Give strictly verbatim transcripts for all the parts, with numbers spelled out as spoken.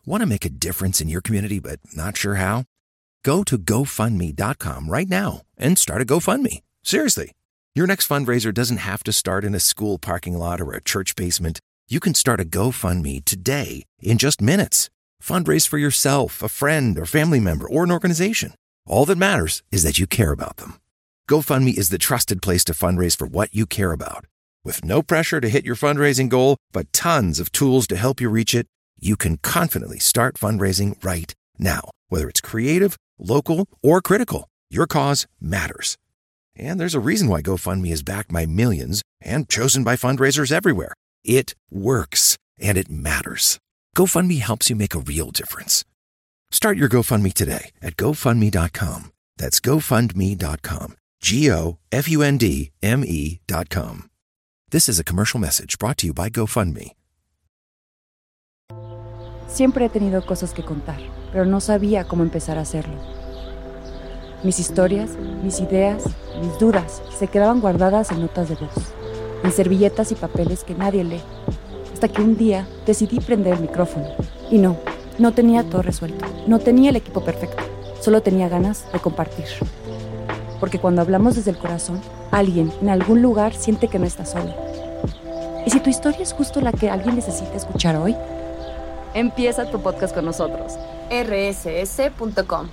Want to make a difference in your community but not sure how? Go to go fund me dot com right now and start a GoFundMe. Seriously. Your next fundraiser doesn't have to start in a school parking lot or a church basement. You can start a GoFundMe today in just minutes. Fundraise for yourself, a friend, or family member, or an organization. All that matters is that you care about them. GoFundMe is the trusted place to fundraise for what you care about. With no pressure to hit your fundraising goal, but tons of tools to help you reach it, you can confidently start fundraising right now. Whether it's creative, local, or critical, your cause matters. And there's a reason why GoFundMe is backed by millions and chosen by fundraisers everywhere. It works, and it matters. GoFundMe helps you make a real difference. Start your GoFundMe today at go fund me dot com. That's go fund me dot com. G O F U N D M E dot com. This is a commercial message brought to you by GoFundMe. Siempre he tenido cosas que contar, pero no sabía cómo empezar a hacerlo. Mis historias, mis ideas, mis dudas se quedaban guardadas en notas de voz, en servilletas y papeles que nadie lee. Hasta que un día decidí prender el micrófono. Y no, no tenía todo resuelto. No tenía el equipo perfecto. Solo tenía ganas de compartir. Porque cuando hablamos desde el corazón, alguien en algún lugar siente que no está solo. ¿Y si tu historia es justo la que alguien necesita escuchar hoy? Empieza tu podcast con nosotros. erre ese ese punto com.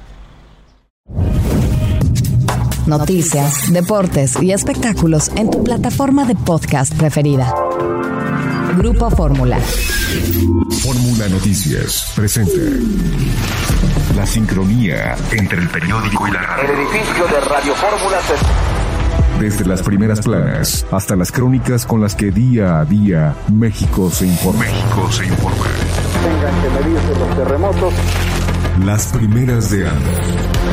Noticias, deportes y espectáculos en tu plataforma de podcast preferida. Grupo Fórmula. Fórmula Noticias presenta la sincronía entre el periódico y la radio. El edificio de Radio Fórmula se... Desde las primeras planas hasta las crónicas con las que día a día México se informa. México se informa. Tengan que medirse los terremotos. Las primeras de Anda.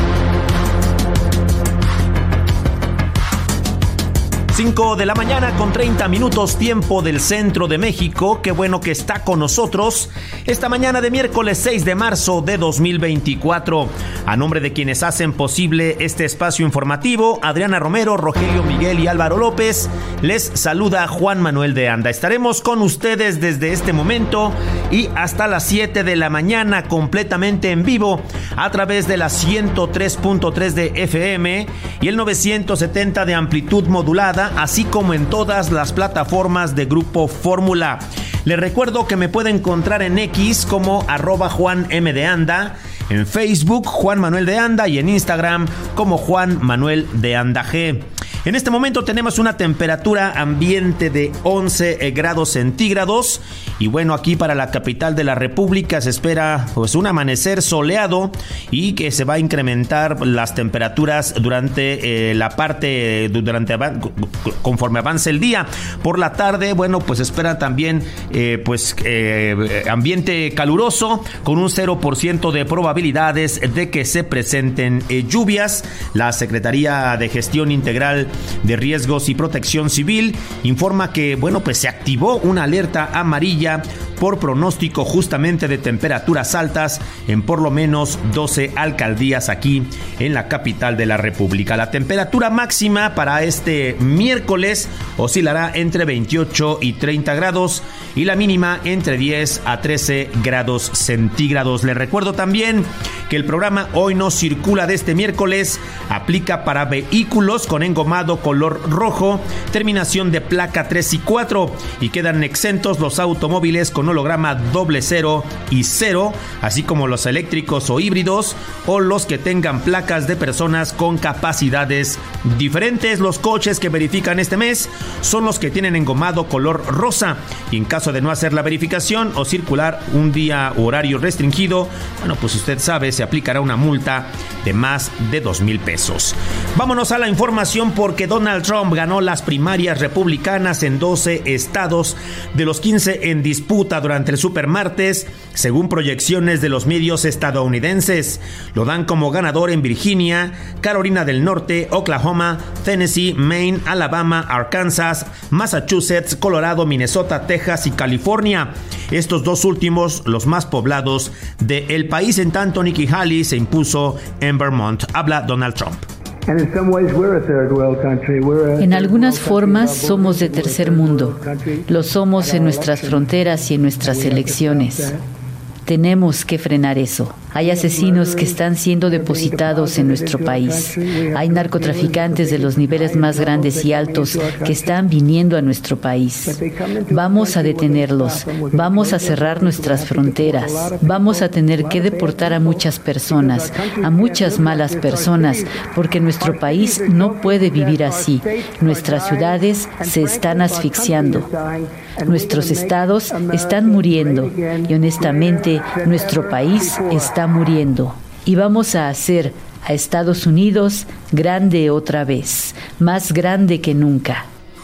cinco de la mañana con treinta minutos, tiempo del centro de México. Qué bueno que está con nosotros esta mañana de miércoles seis de marzo de dos mil veinticuatro. A nombre de quienes hacen posible este espacio informativo, Adriana Romero, Rogelio Miguel y Álvaro López, les saluda Juan Manuel de Anda. Estaremos con ustedes desde este momento y hasta las siete de la mañana completamente en vivo a través de la ciento tres punto tres de F M y el novecientos setenta de amplitud modulada, así como en todas las plataformas de Grupo Fórmula. Les recuerdo que me puede encontrar en X como arroba Juan M de Anda, en Facebook Juan Manuel de Anda y en Instagram como Juan Manuel de Anda G. En este momento tenemos una temperatura ambiente de once grados centígrados y bueno, aquí para la capital de la República se espera pues un amanecer soleado y que se va a incrementar las temperaturas durante eh, la parte, durante conforme avance el día. Por la tarde, bueno, pues espera también eh, pues eh, ambiente caluroso con un cero por ciento de probabilidades de que se presenten eh, lluvias. La Secretaría de Gestión Integral de Riesgos y Protección Civil informa que, bueno, pues se activó una alerta amarilla por pronóstico justamente de temperaturas altas en por lo menos doce alcaldías aquí en la capital de la República. La temperatura máxima para este miércoles oscilará entre veintiocho y treinta grados y la mínima entre diez a trece grados centígrados. Les recuerdo también que el programa Hoy No Circula de este miércoles aplica para vehículos con engomado color rojo, terminación de placa tres y cuatro, y quedan exentos los automóviles con holograma doble cero y cero, así como los eléctricos o híbridos o los que tengan placas de personas con capacidades diferentes. Los coches que verifican este mes son los que tienen engomado color rosa, y en caso de no hacer la verificación o circular un día u horario restringido, bueno, pues usted sabe, se aplicará una multa de más de dos mil pesos. Vámonos a la información porque Donald Trump ganó las primarias republicanas en doce estados de los quince en disputa durante el supermartes, según proyecciones de los medios estadounidenses. Lo dan como ganador en Virginia, Carolina del Norte, Oklahoma, Tennessee, Maine, Alabama, Arkansas, Massachusetts, Colorado, Minnesota, Texas y California. Estos dos últimos los más poblados del país. En tanto, Nikki Haley se impuso en Vermont. Habla Donald Trump. En algunas formas somos de tercer mundo. Lo somos en nuestras fronteras y en nuestras elecciones. Tenemos que frenar eso. Hay asesinos que están siendo depositados en nuestro país. Hay narcotraficantes de los niveles más grandes y altos que están viniendo a nuestro país. Vamos a detenerlos. Vamos a cerrar nuestras fronteras. Vamos a tener que deportar a muchas personas, a muchas malas personas, porque nuestro país no puede vivir así. Nuestras ciudades se están asfixiando. Nuestros estados están muriendo y honestamente nuestro país está muriendo. Y vamos a hacer a Estados Unidos grande otra vez, más grande que nunca.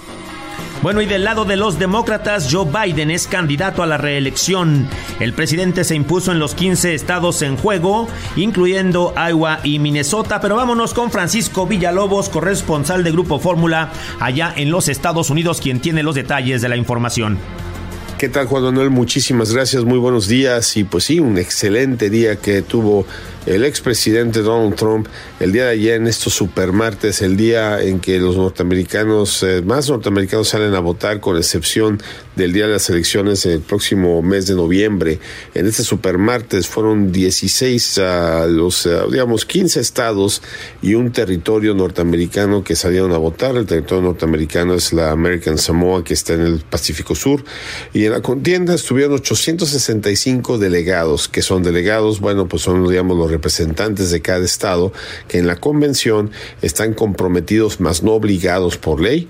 Bueno, y del lado de los demócratas, Joe Biden es candidato a la reelección. El presidente se impuso en los quince estados en juego, incluyendo Iowa y Minnesota. Pero vámonos con Francisco Villalobos, corresponsal de Grupo Fórmula, allá en los Estados Unidos, quien tiene los detalles de la información. ¿Qué tal, Juan Manuel? Muchísimas gracias, muy buenos días. Y pues sí, un excelente día que tuvo el expresidente Donald Trump el día de ayer en estos supermartes, el día en que los norteamericanos, eh, más norteamericanos salen a votar, con excepción del día de las elecciones el próximo mes de noviembre. En este supermartes fueron dieciséis, uh, los, uh, digamos, quince estados y un territorio norteamericano que salieron a votar. El territorio norteamericano es la American Samoa, que está en el Pacífico Sur. Y en la contienda estuvieron ochocientos sesenta y cinco delegados, que son delegados, bueno, pues son, digamos, los representantes de cada estado, que en la convención están comprometidos, más no obligados por ley,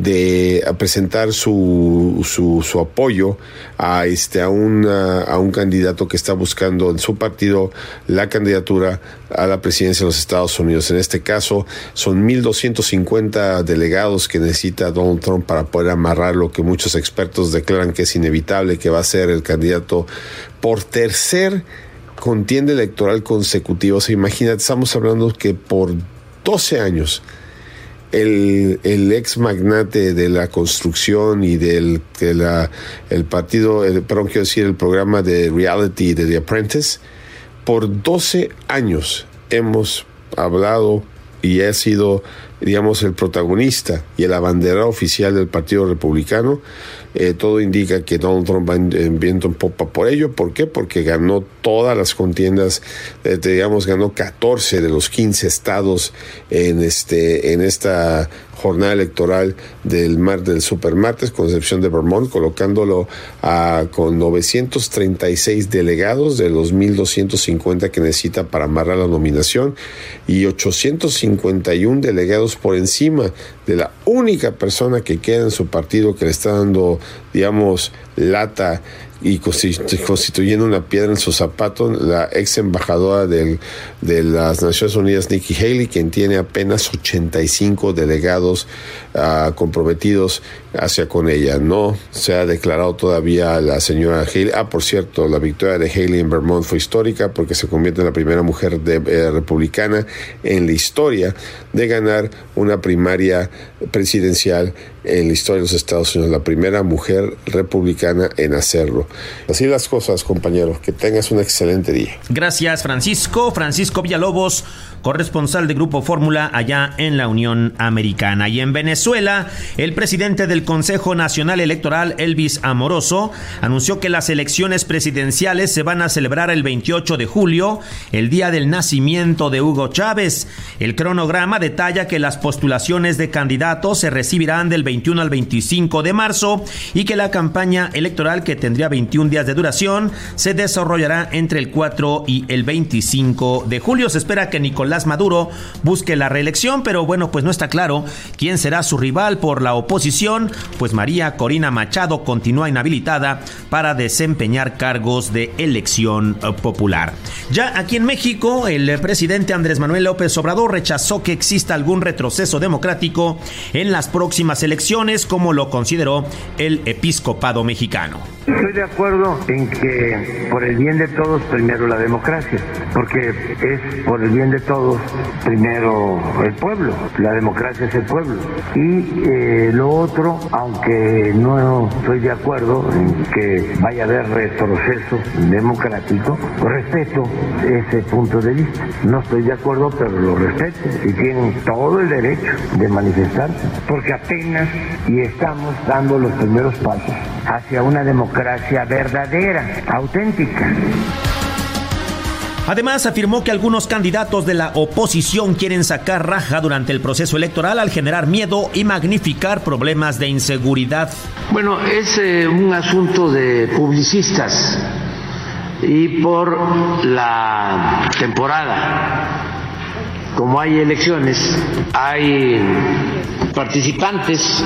de a presentar su, su, su apoyo a, este, a, una, a un candidato que está buscando en su partido la candidatura a la presidencia de los Estados Unidos. En este caso, son mil doscientos cincuenta delegados que necesita Donald Trump para poder amarrar lo que muchos expertos declaran que es inevitable, que va a ser el candidato por tercer contienda electoral consecutiva. O sea, imagínate, estamos hablando que por doce años el, el ex magnate de la construcción y del de la, el partido, el, perdón, quiero decir, el programa de reality de The Apprentice, por doce años hemos hablado y ha sido, digamos, el protagonista y el abanderado oficial del Partido Republicano. Eh, todo indica que Donald Trump va en, en viento en popa por ello. ¿Por qué? Porque ganó todas las contiendas, eh, digamos, ganó catorce de los quince estados en este en esta jornada electoral del mar del supermartes, con excepción de Vermont, colocándolo a, con novecientos treinta y seis delegados de los mil doscientos cincuenta que necesita para amarrar la nominación, y ochocientos cincuenta y uno delegados por encima de la única persona que queda en su partido que le está dando, digamos, lata y constituyendo una piedra en su zapato, la ex embajadora del, de las Naciones Unidas, Nikki Haley, quien tiene apenas ochenta y cinco delegados uh, comprometidos hacia con ella. No se ha declarado todavía la señora Haley. Ah, por cierto, la victoria de Haley en Vermont fue histórica porque se convierte en la primera mujer de, eh, republicana en la historia de ganar una primaria presidencial en la historia de los Estados Unidos, la primera mujer republicana en hacerlo. Así las cosas, compañeros. Que tengas un excelente día. Gracias, Francisco. Francisco Villalobos, corresponsal de Grupo Fórmula allá en la Unión Americana. Y en Venezuela, el presidente del Consejo Nacional Electoral, Elvis Amoroso, anunció que las elecciones presidenciales se van a celebrar el veintiocho de julio, el día del nacimiento de Hugo Chávez. El cronograma detalla que las postulaciones de candidatos se recibirán del veintiuno al veinticinco de marzo y que la campaña electoral, que tendría veintiún días de duración, se desarrollará entre el cuatro y el veinticinco de julio. Se espera que Nicolás Maduro busque la reelección, pero bueno, pues no está claro quién será su rival por la oposición, pues María Corina Machado continúa inhabilitada para desempeñar cargos de elección popular. Ya aquí en México, el presidente Andrés Manuel López Obrador rechazó que exista algún retroceso democrático en las próximas elecciones, como lo consideró el episcopado mexicano. Estoy de acuerdo en que por el bien de todos primero la democracia, porque es por el bien de todos todos, primero el pueblo, la democracia es el pueblo. Y eh, lo otro, aunque no estoy de acuerdo en que vaya a haber retroceso democrático, respeto ese punto de vista. No estoy de acuerdo, pero lo respeto y tienen todo el derecho de manifestarse, porque apenas y estamos dando los primeros pasos hacia una democracia verdadera, auténtica. Además, afirmó que algunos candidatos de la oposición quieren sacar raja durante el proceso electoral al generar miedo y magnificar problemas de inseguridad. Bueno, es eh, un asunto de publicistas y por la temporada, como hay elecciones, hay participantes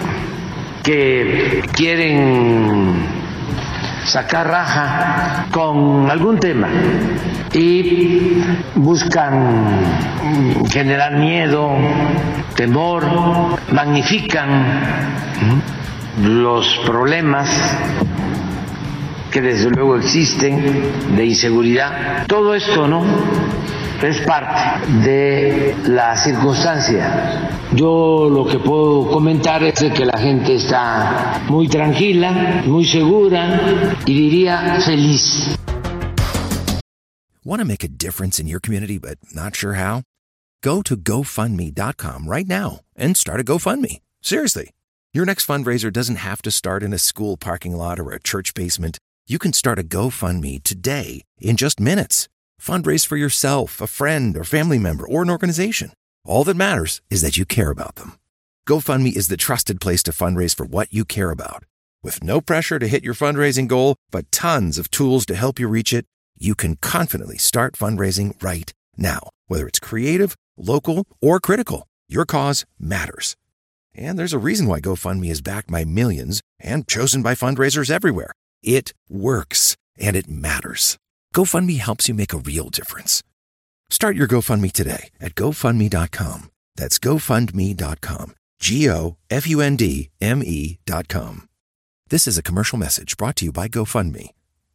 que quieren sacar raja con algún tema y buscan generar miedo, temor, magnifican los problemas que desde luego existen de inseguridad. Todo esto, ¿no?, es parte de la circunstancia. Yo lo que puedo comentar es de que la gente está muy tranquila, muy segura y diría feliz. Want to make a difference in your community but not sure how? Go to go fund me dot com right now and start a GoFundMe. Seriously. Your next fundraiser doesn't have to start in a school parking lot or a church basement. You can start a GoFundMe today in just minutes. Fundraise for yourself, a friend, or family member, or an organization. All that matters is that you care about them. GoFundMe is the trusted place to fundraise for what you care about. With no pressure to hit your fundraising goal, but tons of tools to help you reach it, you can confidently start fundraising right now. Whether it's creative, local, or critical, your cause matters. And there's a reason why GoFundMe is backed by millions and chosen by fundraisers everywhere. It works, and it matters. GoFundMe helps you make a real difference. Start your GoFundMe today at go fund me dot com. That's go fund me dot com. G O F U N D M E dot com. This is a commercial message brought to you by GoFundMe.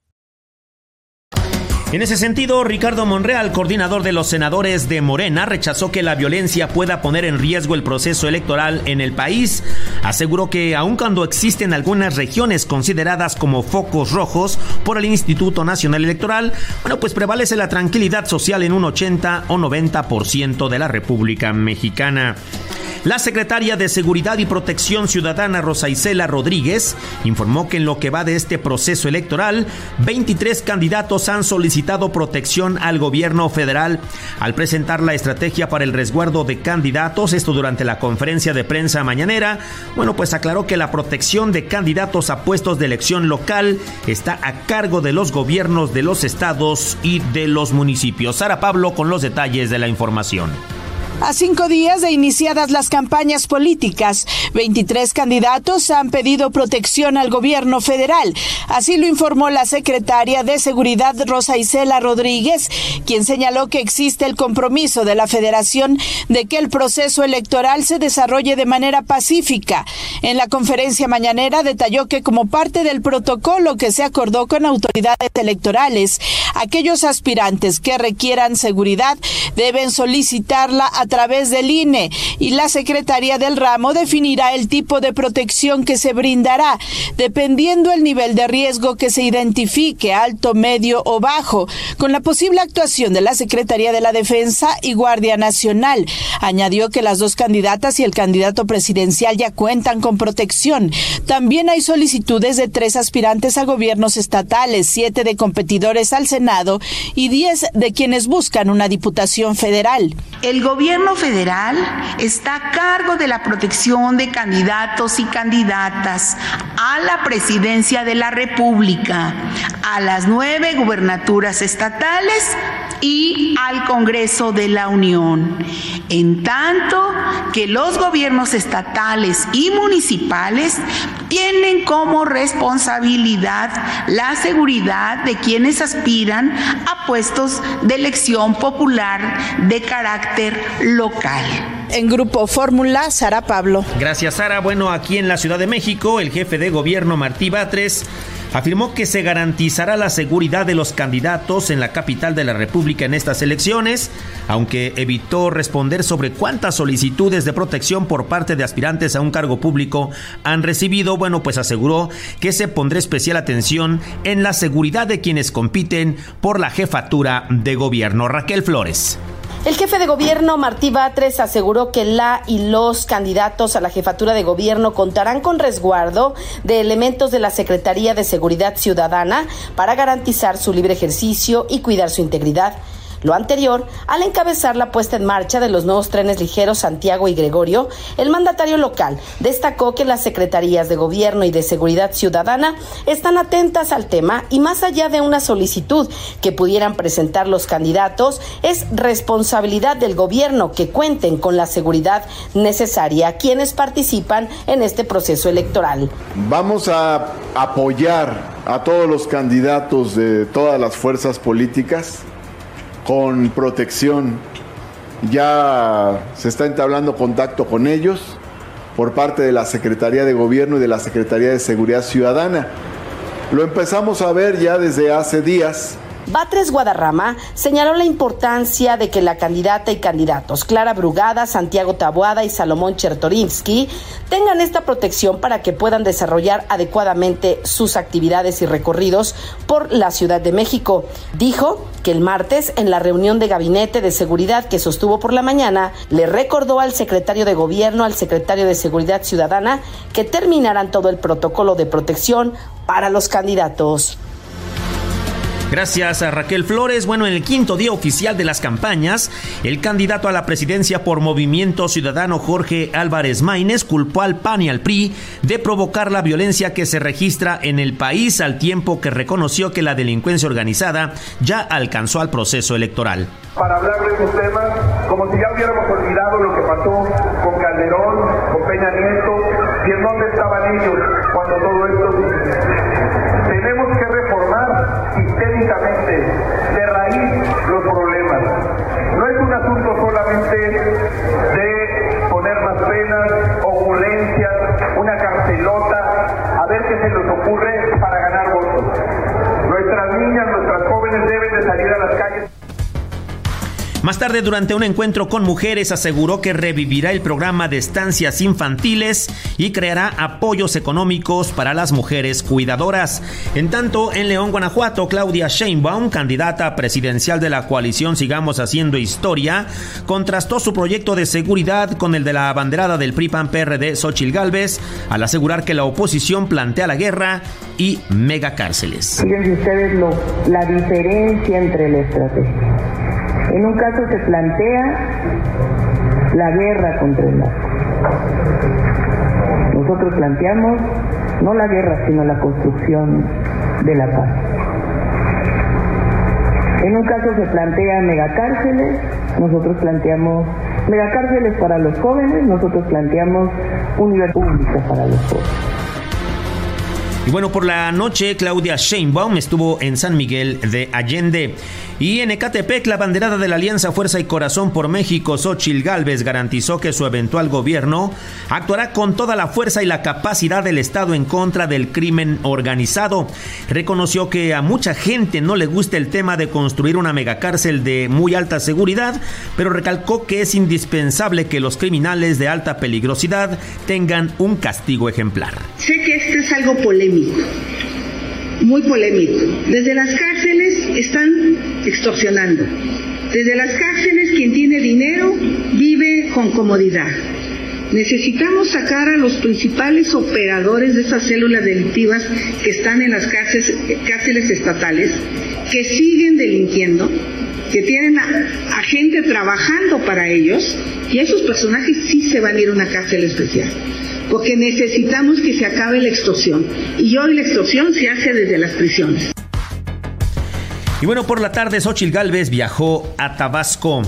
En ese sentido, Ricardo Monreal, coordinador de los senadores de Morena, rechazó que la violencia pueda poner en riesgo el proceso electoral en el país. Aseguró que aun cuando existen algunas regiones consideradas como focos rojos por el Instituto Nacional Electoral, bueno, pues prevalece la tranquilidad social en un ochenta o noventa por ciento de la República Mexicana. La secretaria de Seguridad y Protección Ciudadana, Rosa Isela Rodríguez, informó que en lo que va de este proceso electoral, veintitrés candidatos han solicitado protección al gobierno federal. Al presentar la estrategia para el resguardo de candidatos, esto durante la conferencia de prensa mañanera, bueno, pues aclaró que la protección de candidatos a puestos de elección local está a cargo de los gobiernos de los estados y de los municipios. Sara Pablo con los detalles de la información. A cinco días de iniciadas las campañas políticas, veintitrés candidatos han pedido protección al gobierno federal. Así lo informó la secretaria de Seguridad, Rosa Isela Rodríguez, quien señaló que existe el compromiso de la Federación de que el proceso electoral se desarrolle de manera pacífica. En la conferencia mañanera detalló que como parte del protocolo que se acordó con autoridades electorales, aquellos aspirantes que requieran seguridad deben solicitarla a a través del I N E y la Secretaría del Ramo definirá el tipo de protección que se brindará, dependiendo el nivel de riesgo que se identifique, alto, medio o bajo, con la posible actuación de la Secretaría de la Defensa y Guardia Nacional. Añadió que las dos candidatas y el candidato presidencial ya cuentan con protección. También hay solicitudes de tres aspirantes a gobiernos estatales, siete de competidores al Senado y diez de quienes buscan una diputación federal. El gobierno federal está a cargo de la protección de candidatos y candidatas a la presidencia de la República, a las nueve gubernaturas estatales y al Congreso de la Unión, en tanto que los gobiernos estatales y municipales tienen como responsabilidad la seguridad de quienes aspiran a puestos de elección popular de carácter local. En Grupo Fórmula, Sara Pablo. Gracias, Sara. Bueno, aquí en la Ciudad de México, el jefe de gobierno, Martí Batres, Afirmó que se garantizará la seguridad de los candidatos en la capital de la República en estas elecciones, aunque evitó responder sobre cuántas solicitudes de protección por parte de aspirantes a un cargo público han recibido. Bueno, pues aseguró que se pondrá especial atención en la seguridad de quienes compiten por la jefatura de gobierno. Raquel Flores. El jefe de gobierno, Martí Batres, aseguró que la y los candidatos a la jefatura de gobierno contarán con resguardo de elementos de la Secretaría de Seguridad Ciudadana para garantizar su libre ejercicio y cuidar su integridad. Lo anterior, al encabezar la puesta en marcha de los nuevos trenes ligeros Santiago y Gregorio, el mandatario local destacó que las secretarías de Gobierno y de Seguridad Ciudadana están atentas al tema y más allá de una solicitud que pudieran presentar los candidatos, es responsabilidad del gobierno que cuenten con la seguridad necesaria a quienes participan en este proceso electoral. Vamos a apoyar a todos los candidatos de todas las fuerzas políticas con protección. Ya se está entablando contacto con ellos por parte de la Secretaría de Gobierno y de la Secretaría de Seguridad Ciudadana. Lo empezamos a ver ya desde hace días. Batres Guadarrama señaló la importancia de que la candidata y candidatos Clara Brugada, Santiago Taboada y Salomón Chertorinsky tengan esta protección para que puedan desarrollar adecuadamente sus actividades y recorridos por la Ciudad de México. Dijo que el martes, en la reunión de gabinete de seguridad que sostuvo por la mañana, le recordó al secretario de Gobierno, al secretario de Seguridad Ciudadana, que terminarán todo el protocolo de protección para los candidatos. Gracias a Raquel Flores. Bueno, en el quinto día oficial de las campañas, el candidato a la presidencia por Movimiento Ciudadano, Jorge Álvarez Maínez, culpó al P A N y al P R I de provocar la violencia que se registra en el país, al tiempo que reconoció que la delincuencia organizada ya alcanzó al proceso electoral. Para hablar de esos temas, como si ya hubiéramos olvidado lo que pasó con Calderón, con Peña Nieto, y en dónde estaban ellos cuando todo esto sucedió. Tenemos que reformar sistémicamente, de raíz, los problemas. No es un asunto solamente de poner más penas, ocurrencias, una carcelota, a ver qué se les ocurre para ganar votos. Nuestras niñas, nuestras jóvenes deben de salir a las calles. Más tarde, durante un encuentro con mujeres, aseguró que revivirá el programa de estancias infantiles y creará apoyos económicos para las mujeres cuidadoras. En tanto, en León, Guanajuato, Claudia Sheinbaum, candidata presidencial de la coalición Sigamos Haciendo Historia, contrastó su proyecto de seguridad con el de la abanderada del P R I P A N P R D, Xóchitl Gálvez, al asegurar que la oposición plantea la guerra y megacárceles. Fíjense ustedes lo, la diferencia entre la estrategia. En un caso se plantea la guerra contra el narco. Nosotros planteamos no la guerra, sino la construcción de la paz. En un caso se plantea megacárceles, nosotros planteamos megacárceles para los jóvenes, nosotros planteamos universidad pública para los jóvenes. Y bueno, por la noche, Claudia Sheinbaum estuvo en San Miguel de Allende. Y en Ecatepec, la banderada de la Alianza Fuerza y Corazón por México, Xóchitl Gálvez, garantizó que su eventual gobierno actuará con toda la fuerza y la capacidad del Estado en contra del crimen organizado. Reconoció que a mucha gente no le gusta el tema de construir una megacárcel de muy alta seguridad, pero recalcó que es indispensable que los criminales de alta peligrosidad tengan un castigo ejemplar. Sé que esto es algo polémico, muy polémico. Desde las cárceles están extorsionando. Desde las cárceles quien tiene dinero vive con comodidad. Necesitamos sacar a los principales operadores de esas células delictivas que están en las cárceles, cárceles estatales, que siguen delinquiendo, que tienen a, a gente trabajando para ellos, y esos personajes sí se van a ir a una cárcel especial. Porque necesitamos que se acabe la extorsión. Y hoy la extorsión se hace desde las prisiones. Y bueno, por la tarde, Xóchitl Gálvez viajó a Tabasco.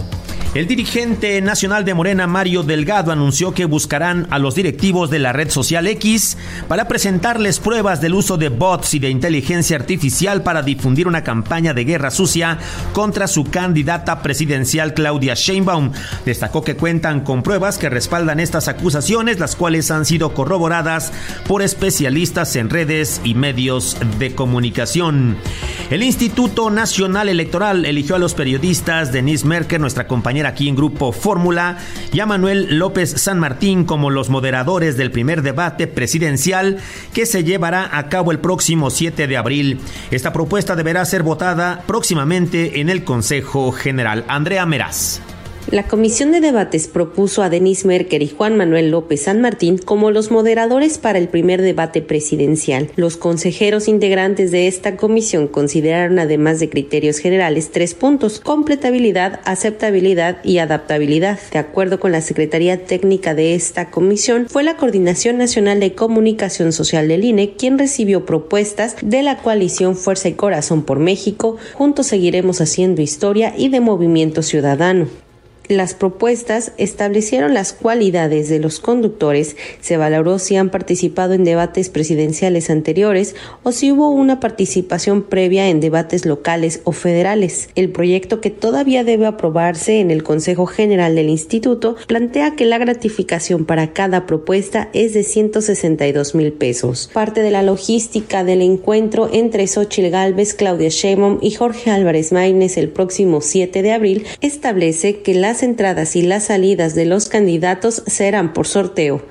El dirigente nacional de Morena, Mario Delgado, anunció que buscarán a los directivos de la red social X para presentarles pruebas del uso de bots y de inteligencia artificial para difundir una campaña de guerra sucia contra su candidata presidencial Claudia Sheinbaum. Destacó que cuentan con pruebas que respaldan estas acusaciones, las cuales han sido corroboradas por especialistas en redes y medios de comunicación. El Instituto Nacional Electoral eligió a los periodistas Denise Merker, nuestra compañera aquí en Grupo Fórmula, y a Manuel López San Martín como los moderadores del primer debate presidencial que se llevará a cabo el próximo siete de abril. Esta propuesta deberá ser votada próximamente en el Consejo General. Andrea Meraz. La Comisión de Debates propuso a Denise Merker y Juan Manuel López San Martín como los moderadores para el primer debate presidencial. Los consejeros integrantes de esta comisión consideraron, además de criterios generales, tres puntos: completabilidad, aceptabilidad y adaptabilidad. De acuerdo con la Secretaría Técnica de esta comisión, fue la Coordinación Nacional de Comunicación Social del I N E quien recibió propuestas de la coalición Fuerza y Corazón por México, Juntos Seguiremos Haciendo Historia y de Movimiento Ciudadano. Las propuestas establecieron las cualidades de los conductores, se valoró si han participado en debates presidenciales anteriores o si hubo una participación previa en debates locales o federales. El proyecto, que todavía debe aprobarse en el Consejo General del Instituto, plantea que la gratificación para cada propuesta es de ciento sesenta y dos mil pesos. Parte de la logística del encuentro entre Xóchitl Gálvez, Claudia Sheinbaum y Jorge Álvarez Maínez el próximo siete de abril establece que las entradas y las salidas de los candidatos serán por sorteo.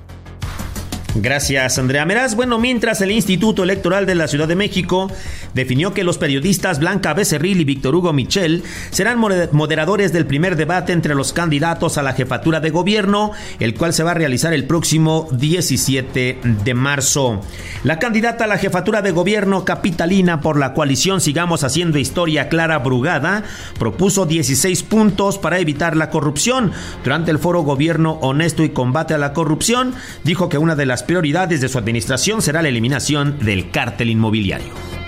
Gracias, Andrea Meraz. Bueno, mientras el Instituto Electoral de la Ciudad de México definió que los periodistas Blanca Becerril y Víctor Hugo Michel serán moderadores del primer debate entre los candidatos a la jefatura de gobierno, el cual se va a realizar el próximo diecisiete de marzo. La candidata a la jefatura de gobierno capitalina por la coalición Sigamos Haciendo Historia, Clara Brugada, propuso dieciséis puntos para evitar la corrupción. Durante el foro Gobierno Honesto y Combate a la Corrupción, dijo que una de las prioridades de su administración será la eliminación del cártel inmobiliario.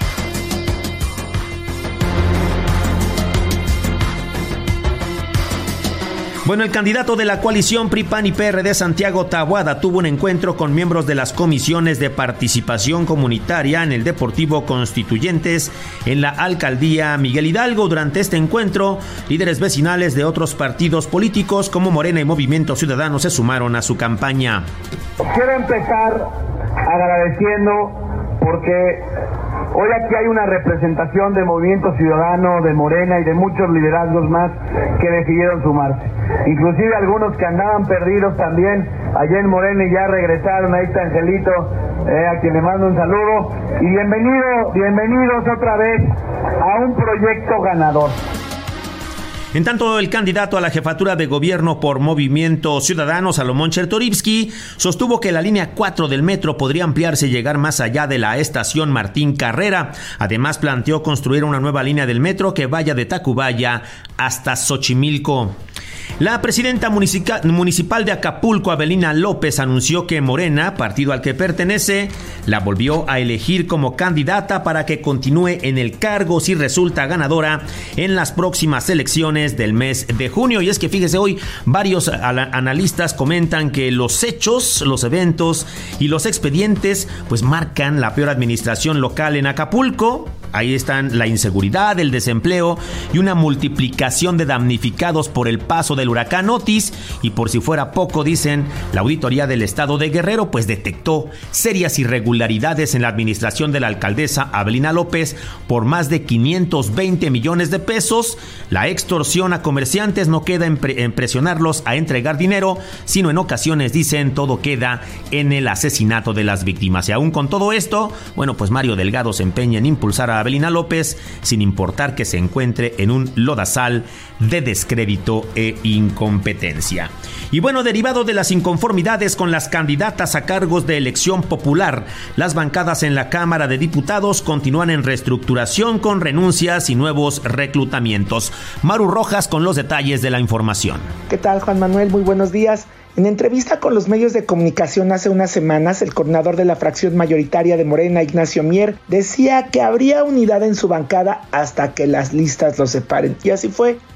Bueno, el candidato de la coalición P R I, P A N y P R D, Santiago Taboada, tuvo un encuentro con miembros de las comisiones de participación comunitaria en el Deportivo Constituyentes en la alcaldía Miguel Hidalgo. Durante este encuentro, líderes vecinales de otros partidos políticos como Morena y Movimiento Ciudadano se sumaron a su campaña. Quiero empezar agradeciendo porque hoy aquí hay una representación de Movimiento Ciudadano, de Morena y de muchos liderazgos más que decidieron sumarse. Inclusive algunos que andaban perdidos también allá en Morena y ya regresaron. Ahí está Angelito, eh, a quien le mando un saludo. Y bienvenido, bienvenidos otra vez a un proyecto ganador. En tanto, el candidato a la jefatura de gobierno por Movimiento Ciudadano, Salomón Chertorivsky, sostuvo que la línea cuatro del metro podría ampliarse y llegar más allá de la estación Martín Carrera. Además, planteó construir una nueva línea del metro que vaya de Tacubaya hasta Xochimilco. La presidenta municipal de Acapulco, Avelina López, anunció que Morena, partido al que pertenece, la volvió a elegir como candidata para que continúe en el cargo si resulta ganadora en las próximas elecciones del mes de junio. Y es que fíjese, hoy varios analistas comentan que los hechos, los eventos y los expedientes pues marcan la peor administración local en Acapulco. Ahí están la inseguridad, el desempleo y una multiplicación de damnificados por el paso del huracán Otis. Y por si fuera poco, dicen, la auditoría del estado de Guerrero pues detectó serias irregularidades en la administración de la alcaldesa Avelina López por más de quinientos veinte millones de pesos. La extorsión a comerciantes no queda en, pre- en presionarlos a entregar dinero, sino en ocasiones, dicen, todo queda en el asesinato de las víctimas. Y aún con todo esto, bueno, pues Mario Delgado se empeña en impulsar a Avelina López sin importar que se encuentre en un lodazal de descrédito e incompetencia. Y bueno, derivado de las inconformidades con las candidatas a cargos de elección popular, las bancadas en la Cámara de Diputados continúan en reestructuración con renuncias y nuevos reclutamientos. Maru Rojas con los detalles de la información. ¿Qué tal, Juan Manuel? Muy buenos días. En entrevista con los medios de comunicación hace unas semanas, el coordinador de la fracción mayoritaria de Morena, Ignacio Mier, decía que habría unidad en su bancada hasta que las listas lo separen. Y así fue.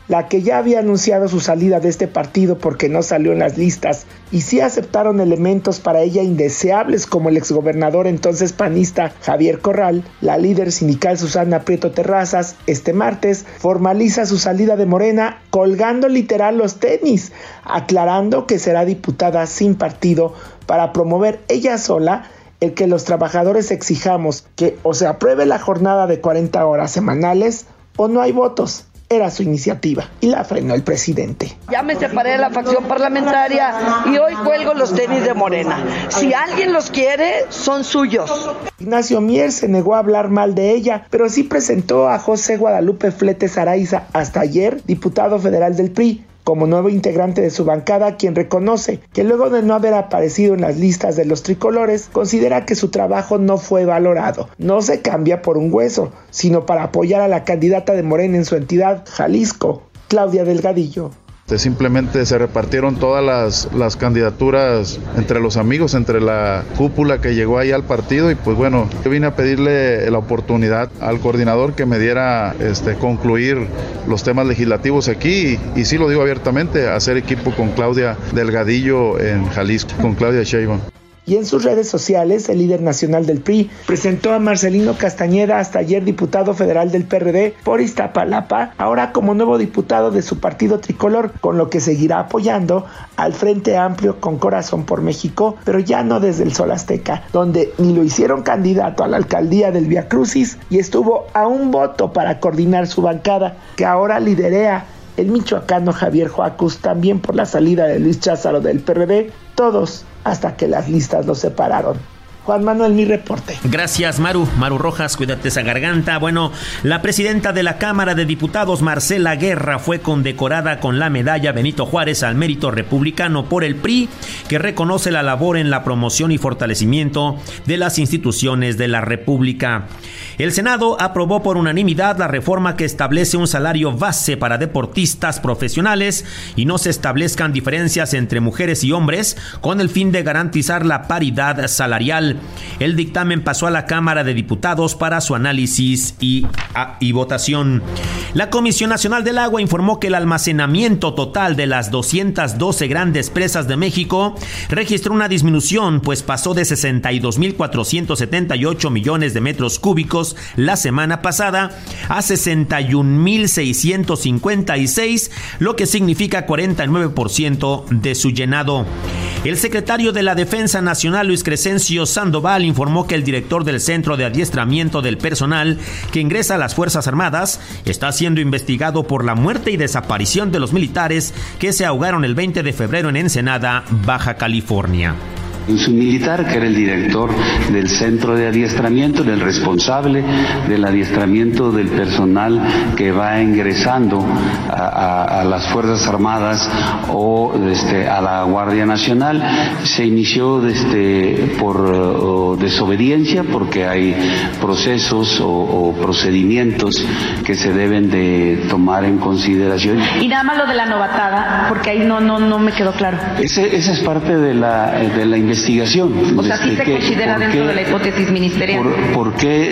la que ya había anunciado su salida de este partido porque no salió en las listas, y sí aceptaron elementos para ella indeseables como el exgobernador entonces panista Javier Corral, la líder sindical Susana Prieto Terrazas, este martes formaliza su salida de Morena colgando literal los tenis, aclarando que será diputada sin partido para promover ella sola el que los trabajadores exijamos que o se apruebe la jornada de cuarenta horas semanales o no hay votos. Era su iniciativa y la frenó el presidente. Ya me separé de la facción parlamentaria y hoy cuelgo los tenis de Morena. Si alguien los quiere, son suyos. Ignacio Mier se negó a hablar mal de ella, pero sí presentó a José Guadalupe Fletes Araiza, hasta ayer diputado federal del P R I, como nuevo integrante de su bancada, quien reconoce que luego de no haber aparecido en las listas de los tricolores, considera que su trabajo no fue valorado. No se cambia por un hueso, sino para apoyar a la candidata de Morena en su entidad, Jalisco, Claudia Delgadillo. Simplemente se repartieron todas las, las candidaturas entre los amigos, entre la cúpula que llegó ahí al partido, y pues bueno, yo vine a pedirle la oportunidad al coordinador que me diera este, concluir los temas legislativos aquí, y, y sí lo digo abiertamente, hacer equipo con Claudia Delgadillo en Jalisco, con Claudia Sheinbaum. Y en sus redes sociales, el líder nacional del P R I presentó a Marcelino Castañeda, hasta ayer diputado federal del P R D por Iztapalapa, ahora como nuevo diputado de su partido tricolor, con lo que seguirá apoyando al Frente Amplio con Corazón por México, pero ya no desde el Sol Azteca, donde ni lo hicieron candidato a la alcaldía del Vía Crucis y estuvo a un voto para coordinar su bancada, que ahora liderea el michoacano Javier Joacus, también por la salida de Luis Cházaro del P R D, todos hasta que las listas los separaron. Juan Manuel, mi reporte. Gracias, Maru. Maru Rojas, cuídate esa garganta. Bueno, la presidenta de la Cámara de Diputados, Marcela Guerra, fue condecorada con la medalla Benito Juárez al Mérito Republicano por el P R I, que reconoce la labor en la promoción y fortalecimiento de las instituciones de la República. El Senado aprobó por unanimidad la reforma que establece un salario base para deportistas profesionales y no se establezcan diferencias entre mujeres y hombres, con el fin de garantizar la paridad salarial. El dictamen pasó a la Cámara de Diputados para su análisis y, a, y votación. La Comisión Nacional del Agua informó que el almacenamiento total de las doscientas doce grandes presas de México registró una disminución, pues pasó de sesenta y dos mil cuatrocientos setenta y ocho millones de metros cúbicos la semana pasada a sesenta y un mil seiscientos cincuenta y seis, lo que significa cuarenta y nueve por ciento de su llenado. El secretario de la Defensa Nacional, Luis Crescencio Sandoval, informó que el director del Centro de Adiestramiento del Personal que ingresa a las Fuerzas Armadas está siendo investigado por la muerte y desaparición de los militares que se ahogaron el veinte de febrero en Ensenada, Baja California. Un militar que era el director del centro de adiestramiento, el responsable del adiestramiento del personal que va ingresando a, a, a las Fuerzas Armadas o este, a la Guardia Nacional. Se inició desde, por o, desobediencia, porque hay procesos o, o procedimientos que se deben de tomar en consideración. Y nada más lo de la novatada, porque ahí no no no me quedó claro. Ese, esa es parte de la de la investigación. O sea, sí se considera dentro qué, de la hipótesis ministerial. ¿Por, por qué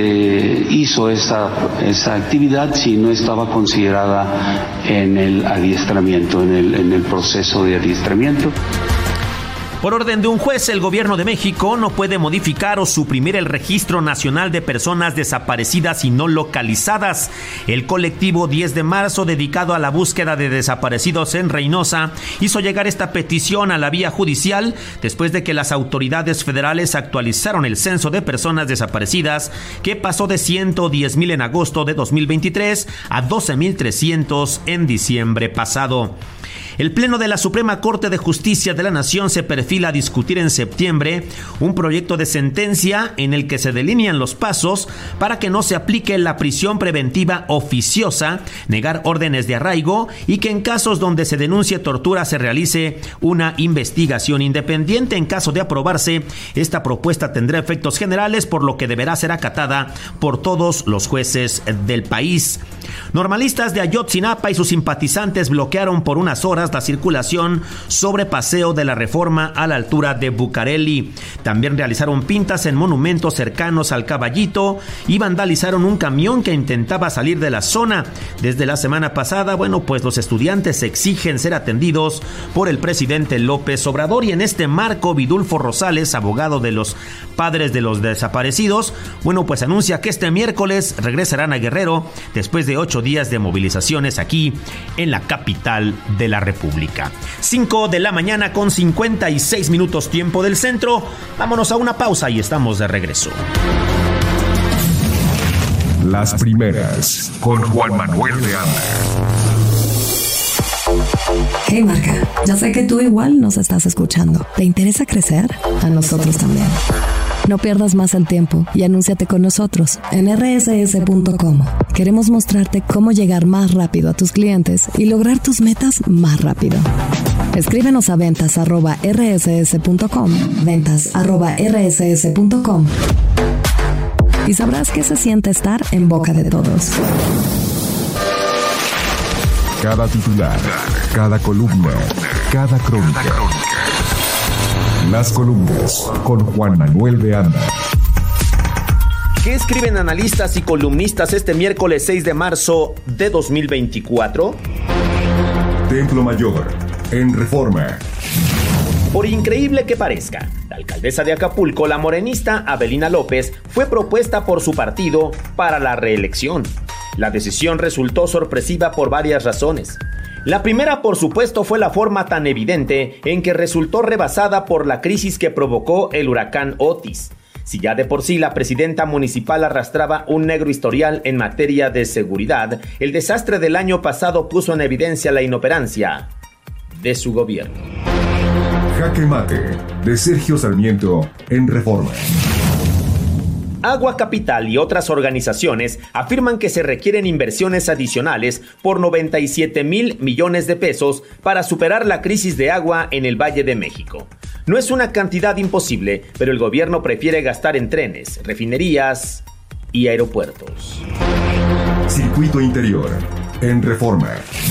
eh, hizo esa, esa actividad si no estaba considerada en el adiestramiento, en el, en el proceso de adiestramiento? Por orden de un juez, el gobierno de México no puede modificar o suprimir el Registro Nacional de Personas Desaparecidas y No Localizadas. El colectivo diez de marzo, dedicado a la búsqueda de desaparecidos en Reynosa, hizo llegar esta petición a la vía judicial después de que las autoridades federales actualizaron el censo de personas desaparecidas, que pasó de ciento diez mil en agosto de dos mil veintitrés a doce mil trescientos en diciembre pasado. El Pleno de la Suprema Corte de Justicia de la Nación se perfila a discutir en septiembre un proyecto de sentencia en el que se delinean los pasos para que no se aplique la prisión preventiva oficiosa, negar órdenes de arraigo y que en casos donde se denuncie tortura se realice una investigación independiente. En caso de aprobarse, esta propuesta tendrá efectos generales, por lo que deberá ser acatada por todos los jueces del país. Normalistas de Ayotzinapa y sus simpatizantes bloquearon por unas horas la circulación sobre Paseo de la Reforma a la altura de Bucareli. También realizaron pintas en monumentos cercanos al Caballito y vandalizaron un camión que intentaba salir de la zona. Desde la semana pasada, bueno, pues los estudiantes exigen ser atendidos por el presidente López Obrador, y en este marco Vidulfo Rosales, abogado de los padres de los desaparecidos, bueno, pues anuncia que este miércoles regresarán a Guerrero después de ocho días de movilizaciones aquí en la capital de la República. cinco de la mañana con cincuenta y seis minutos tiempo del centro. Vámonos a una pausa y estamos de regreso. Las primeras con Juan Manuel de Anda. Hey marca, ya sé que tú igual nos estás escuchando. ¿Te interesa crecer? A nosotros también. No pierdas más el tiempo y anúnciate con nosotros en erre ese ese punto com. Queremos mostrarte cómo llegar más rápido a tus clientes y lograr tus metas más rápido. Escríbenos a ventas arroba erre ese ese punto com, ventas arroba erre ese ese punto com, y sabrás qué se siente estar en boca de todos. Cada titular, cada columna, cada crónica. Las columnas con Juan Manuel de Anda. ¿Qué escriben analistas y columnistas este miércoles seis de marzo de dos mil veinticuatro? Templo Mayor, en Reforma. Por increíble que parezca, la alcaldesa de Acapulco, la morenista Avelina López, fue propuesta por su partido para la reelección. La decisión resultó sorpresiva por varias razones. La primera, por supuesto, fue la forma tan evidente en que resultó rebasada por la crisis que provocó el huracán Otis. Si ya de por sí la presidenta municipal arrastraba un negro historial en materia de seguridad, el desastre del año pasado puso en evidencia la inoperancia de su gobierno. Jaque Mate, de Sergio Sarmiento, en Reforma. Agua Capital y otras organizaciones afirman que se requieren inversiones adicionales por noventa y siete mil millones de pesos para superar la crisis de agua en el Valle de México. No es una cantidad imposible, pero el gobierno prefiere gastar en trenes, refinerías y aeropuertos. Circuito Interior, en Reforma.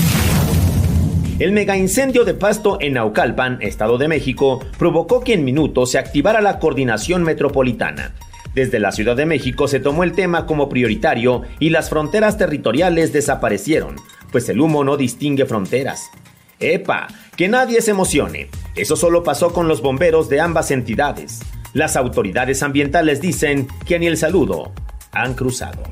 El megaincendio de Pasto en Naucalpan, Estado de México, provocó que en minutos se activara la coordinación metropolitana. Desde la Ciudad de México se tomó el tema como prioritario y las fronteras territoriales desaparecieron, pues el humo no distingue fronteras. ¡Epa! Que nadie se emocione. Eso solo pasó con los bomberos de ambas entidades. Las autoridades ambientales dicen que ni el saludo han cruzado.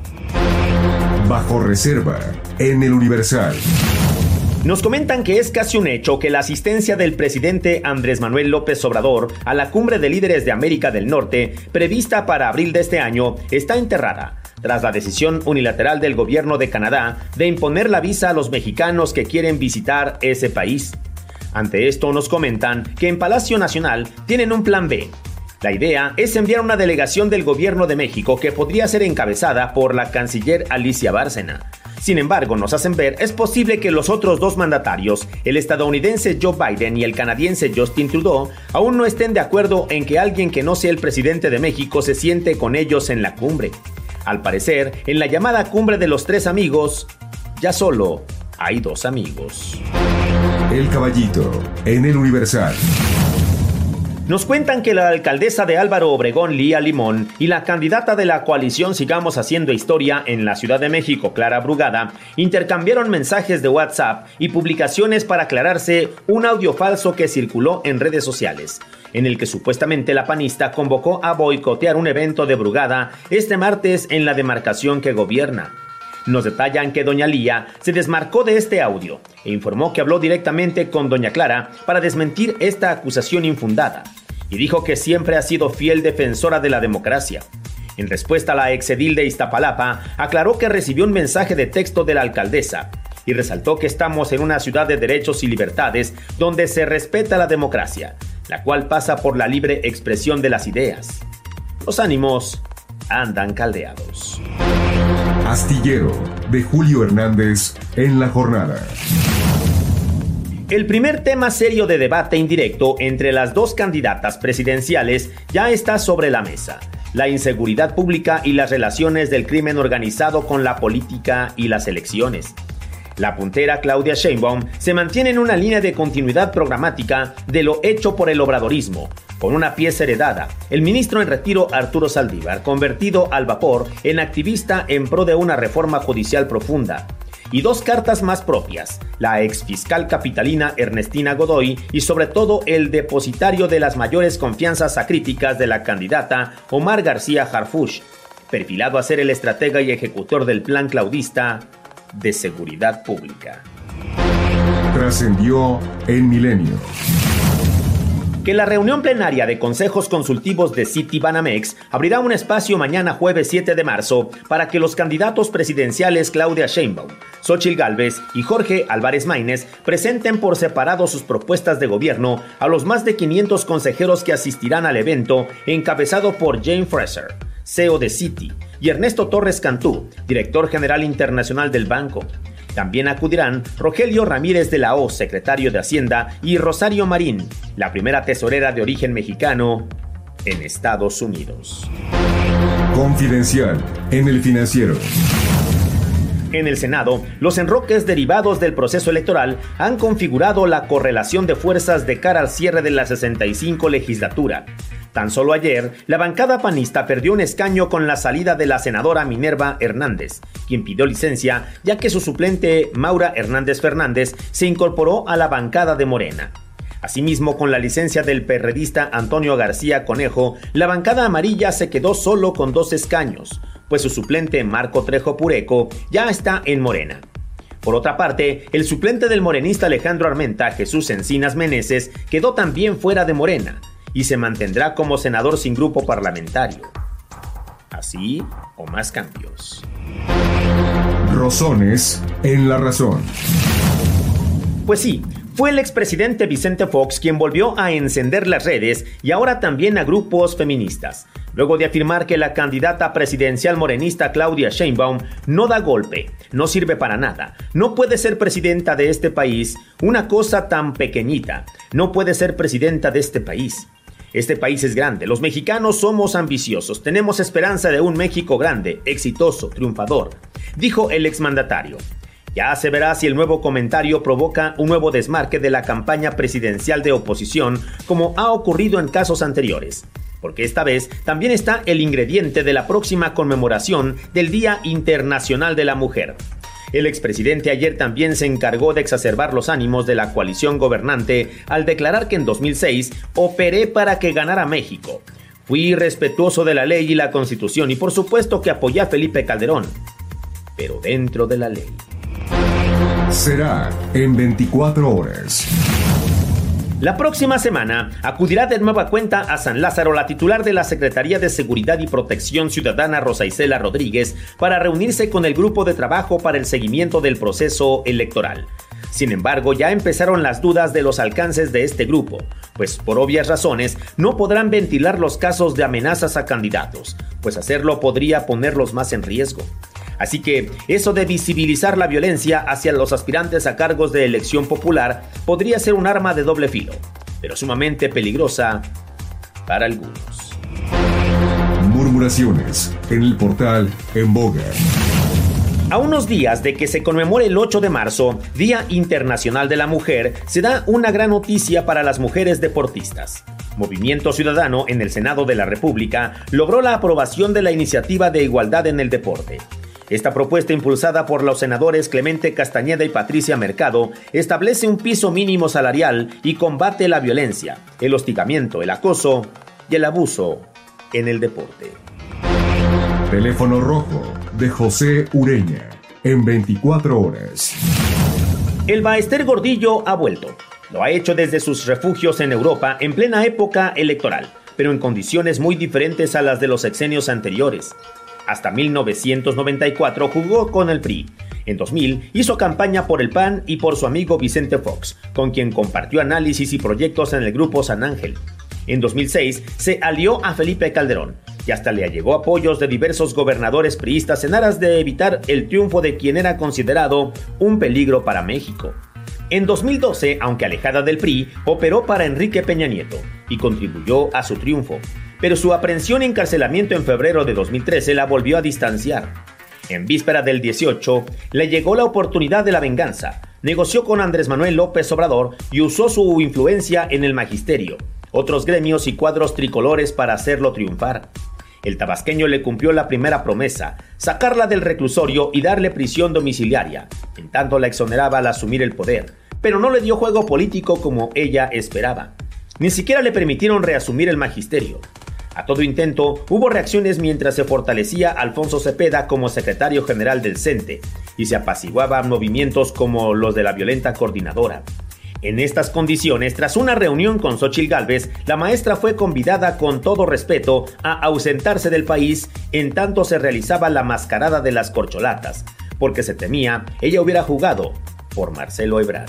Bajo reserva, en el Universal. Nos comentan que es casi un hecho que la asistencia del presidente Andrés Manuel López Obrador a la Cumbre de Líderes de América del Norte, prevista para abril de este año, está enterrada, tras la decisión unilateral del gobierno de Canadá de imponer la visa a los mexicanos que quieren visitar ese país. Ante esto nos comentan que en Palacio Nacional tienen un plan B. La idea es enviar una delegación del gobierno de México que podría ser encabezada por la canciller Alicia Bárcena. Sin embargo, nos hacen ver, es posible que los otros dos mandatarios, el estadounidense Joe Biden y el canadiense Justin Trudeau, aún no estén de acuerdo en que alguien que no sea el presidente de México se siente con ellos en la cumbre. Al parecer, en la llamada cumbre de los tres amigos, ya solo hay dos amigos. El Caballito, en el Universal. Nos cuentan que la alcaldesa de Álvaro Obregón, Lía Limón, y la candidata de la coalición Sigamos Haciendo Historia en la Ciudad de México, Clara Brugada, intercambiaron mensajes de WhatsApp y publicaciones para aclararse un audio falso que circuló en redes sociales, en el que supuestamente la panista convocó a boicotear un evento de Brugada este martes en la demarcación que gobierna. Nos detallan que doña Lía se desmarcó de este audio e informó que habló directamente con doña Clara para desmentir esta acusación infundada, y dijo que siempre ha sido fiel defensora de la democracia. En respuesta, la exedil de Iztapalapa aclaró que recibió un mensaje de texto de la alcaldesa y resaltó que estamos en una ciudad de derechos y libertades donde se respeta la democracia, la cual pasa por la libre expresión de las ideas. Los ánimos andan caldeados. Astillero, de Julio Hernández, en La Jornada. El primer tema serio de debate indirecto entre las dos candidatas presidenciales ya está sobre la mesa: la inseguridad pública y las relaciones del crimen organizado con la política y las elecciones. La puntera Claudia Sheinbaum se mantiene en una línea de continuidad programática de lo hecho por el obradorismo, con una pieza heredada, el ministro en retiro Arturo Saldívar, convertido al vapor en activista en pro de una reforma judicial profunda, y dos cartas más propias, la exfiscal capitalina Ernestina Godoy y sobre todo el depositario de las mayores confianzas acríticas de la candidata Omar García Harfuch, perfilado a ser el estratega y ejecutor del plan claudista de seguridad pública. Trascendió en Milenio. Que la reunión plenaria de consejos consultivos de Citibanamex abrirá un espacio mañana jueves siete de marzo para que los candidatos presidenciales Claudia Sheinbaum, Xóchitl Gálvez y Jorge Álvarez Maínez presenten por separado sus propuestas de gobierno a los más de quinientos consejeros que asistirán al evento, encabezado por Jane Fraser, C E O de Citi, y Ernesto Torres Cantú, director general internacional del banco. También acudirán Rogelio Ramírez de la O, secretario de Hacienda, y Rosario Marín, la primera tesorera de origen mexicano en Estados Unidos. Confidencial en El Financiero. En el Senado, los enroques derivados del proceso electoral han configurado la correlación de fuerzas de cara al cierre de la sesenta y cinco legislatura. Tan solo ayer, la bancada panista perdió un escaño con la salida de la senadora Minerva Hernández, quien pidió licencia ya que su suplente Maura Hernández Fernández se incorporó a la bancada de Morena. Asimismo, con la licencia del perredista Antonio García Conejo, la bancada amarilla se quedó solo con dos escaños, pues su suplente Marco Trejo Pureco ya está en Morena. Por otra parte, el suplente del morenista Alejandro Armenta, Jesús Encinas Meneses, quedó también fuera de Morena y se mantendrá como senador sin grupo parlamentario. Así o más cambios. Rosones en la razón. Pues sí, fue el expresidente Vicente Fox quien volvió a encender las redes y ahora también a grupos feministas, luego de afirmar que la candidata presidencial morenista Claudia Sheinbaum no da golpe, no sirve para nada, no puede ser presidenta de este país, una cosa tan pequeñita, no puede ser presidenta de este país. Este país es grande, los mexicanos somos ambiciosos, tenemos esperanza de un México grande, exitoso, triunfador, dijo el exmandatario. Ya se verá si el nuevo comentario provoca un nuevo desmarque de la campaña presidencial de oposición, como ha ocurrido en casos anteriores, porque esta vez también está el ingrediente de la próxima conmemoración del Día Internacional de la Mujer. El expresidente ayer también se encargó de exacerbar los ánimos de la coalición gobernante al declarar que en dos mil seis operé para que ganara México. Fui respetuoso de la ley y la Constitución y por supuesto que apoyé a Felipe Calderón, pero dentro de la ley. Será en veinticuatro horas. La próxima semana acudirá de nueva cuenta a San Lázaro la titular de la Secretaría de Seguridad y Protección Ciudadana, Rosa Isela Rodríguez, para reunirse con el grupo de trabajo para el seguimiento del proceso electoral. Sin embargo, ya empezaron las dudas de los alcances de este grupo, pues por obvias razones no podrán ventilar los casos de amenazas a candidatos, pues hacerlo podría ponerlos más en riesgo. Así que eso de visibilizar la violencia hacia los aspirantes a cargos de elección popular podría ser un arma de doble filo, pero sumamente peligrosa para algunos. Murmuraciones en el portal En Boga. A unos días de que se conmemore el ocho de marzo, Día Internacional de la Mujer, se da una gran noticia para las mujeres deportistas. Movimiento Ciudadano en el Senado de la República logró la aprobación de la iniciativa de igualdad en el deporte. Esta propuesta, impulsada por los senadores Clemente Castañeda y Patricia Mercado, establece un piso mínimo salarial y combate la violencia, el hostigamiento, el acoso y el abuso en el deporte. Teléfono rojo de José Ureña en veinticuatro horas. El Baester Gordillo ha vuelto. Lo ha hecho desde sus refugios en Europa en plena época electoral, pero en condiciones muy diferentes a las de los sexenios anteriores. Hasta mil novecientos noventa y cuatro jugó con el P R I. En dos mil hizo campaña por el P A N y por su amigo Vicente Fox, con quien compartió análisis y proyectos en el Grupo San Ángel. En dos mil seis se alió a Felipe Calderón y hasta le allegó apoyos de diversos gobernadores priistas en aras de evitar el triunfo de quien era considerado un peligro para México. En dos mil doce, aunque alejada del P R I, operó para Enrique Peña Nieto y contribuyó a su triunfo, pero su aprehensión y encarcelamiento en febrero de dos mil trece la volvió a distanciar. En víspera del dieciocho, le llegó la oportunidad de la venganza. Negoció con Andrés Manuel López Obrador y usó su influencia en el magisterio, otros gremios y cuadros tricolores para hacerlo triunfar. El tabasqueño le cumplió la primera promesa, sacarla del reclusorio y darle prisión domiciliaria. En tanto la exoneraba al asumir el poder, pero no le dio juego político como ella esperaba. Ni siquiera le permitieron reasumir el magisterio. A todo intento, hubo reacciones mientras se fortalecía Alfonso Cepeda como secretario general del C E N T E y se apaciguaban movimientos como los de la violenta coordinadora. En estas condiciones, tras una reunión con Xóchitl Gálvez, la maestra fue convidada con todo respeto a ausentarse del país en tanto se realizaba la mascarada de las corcholatas, porque se temía ella hubiera jugado por Marcelo Ebrard.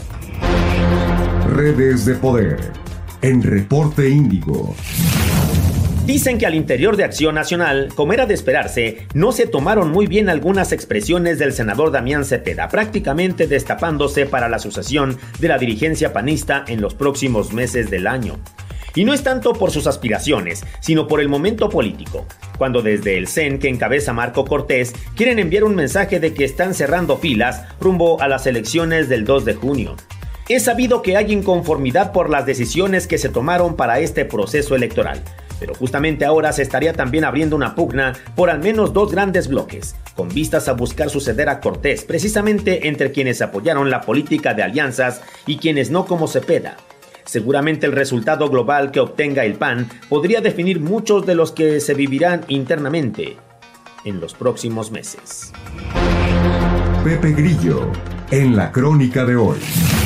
Redes de poder en Reporte Índigo. Dicen que al interior de Acción Nacional, como era de esperarse, no se tomaron muy bien algunas expresiones del senador Damián Cepeda, prácticamente destapándose para la sucesión de la dirigencia panista en los próximos meses del año. Y no es tanto por sus aspiraciones, sino por el momento político, cuando desde el C E N que encabeza Marco Cortés quieren enviar un mensaje de que están cerrando filas rumbo a las elecciones del dos de junio. Es sabido que hay inconformidad por las decisiones que se tomaron para este proceso electoral, pero justamente ahora se estaría también abriendo una pugna por al menos dos grandes bloques, con vistas a buscar suceder a Cortés, precisamente entre quienes apoyaron la política de alianzas y quienes no, como Cepeda. Seguramente el resultado global que obtenga el P A N podría definir muchos de los que se vivirán internamente en los próximos meses. Pepe Grillo, en la crónica de hoy.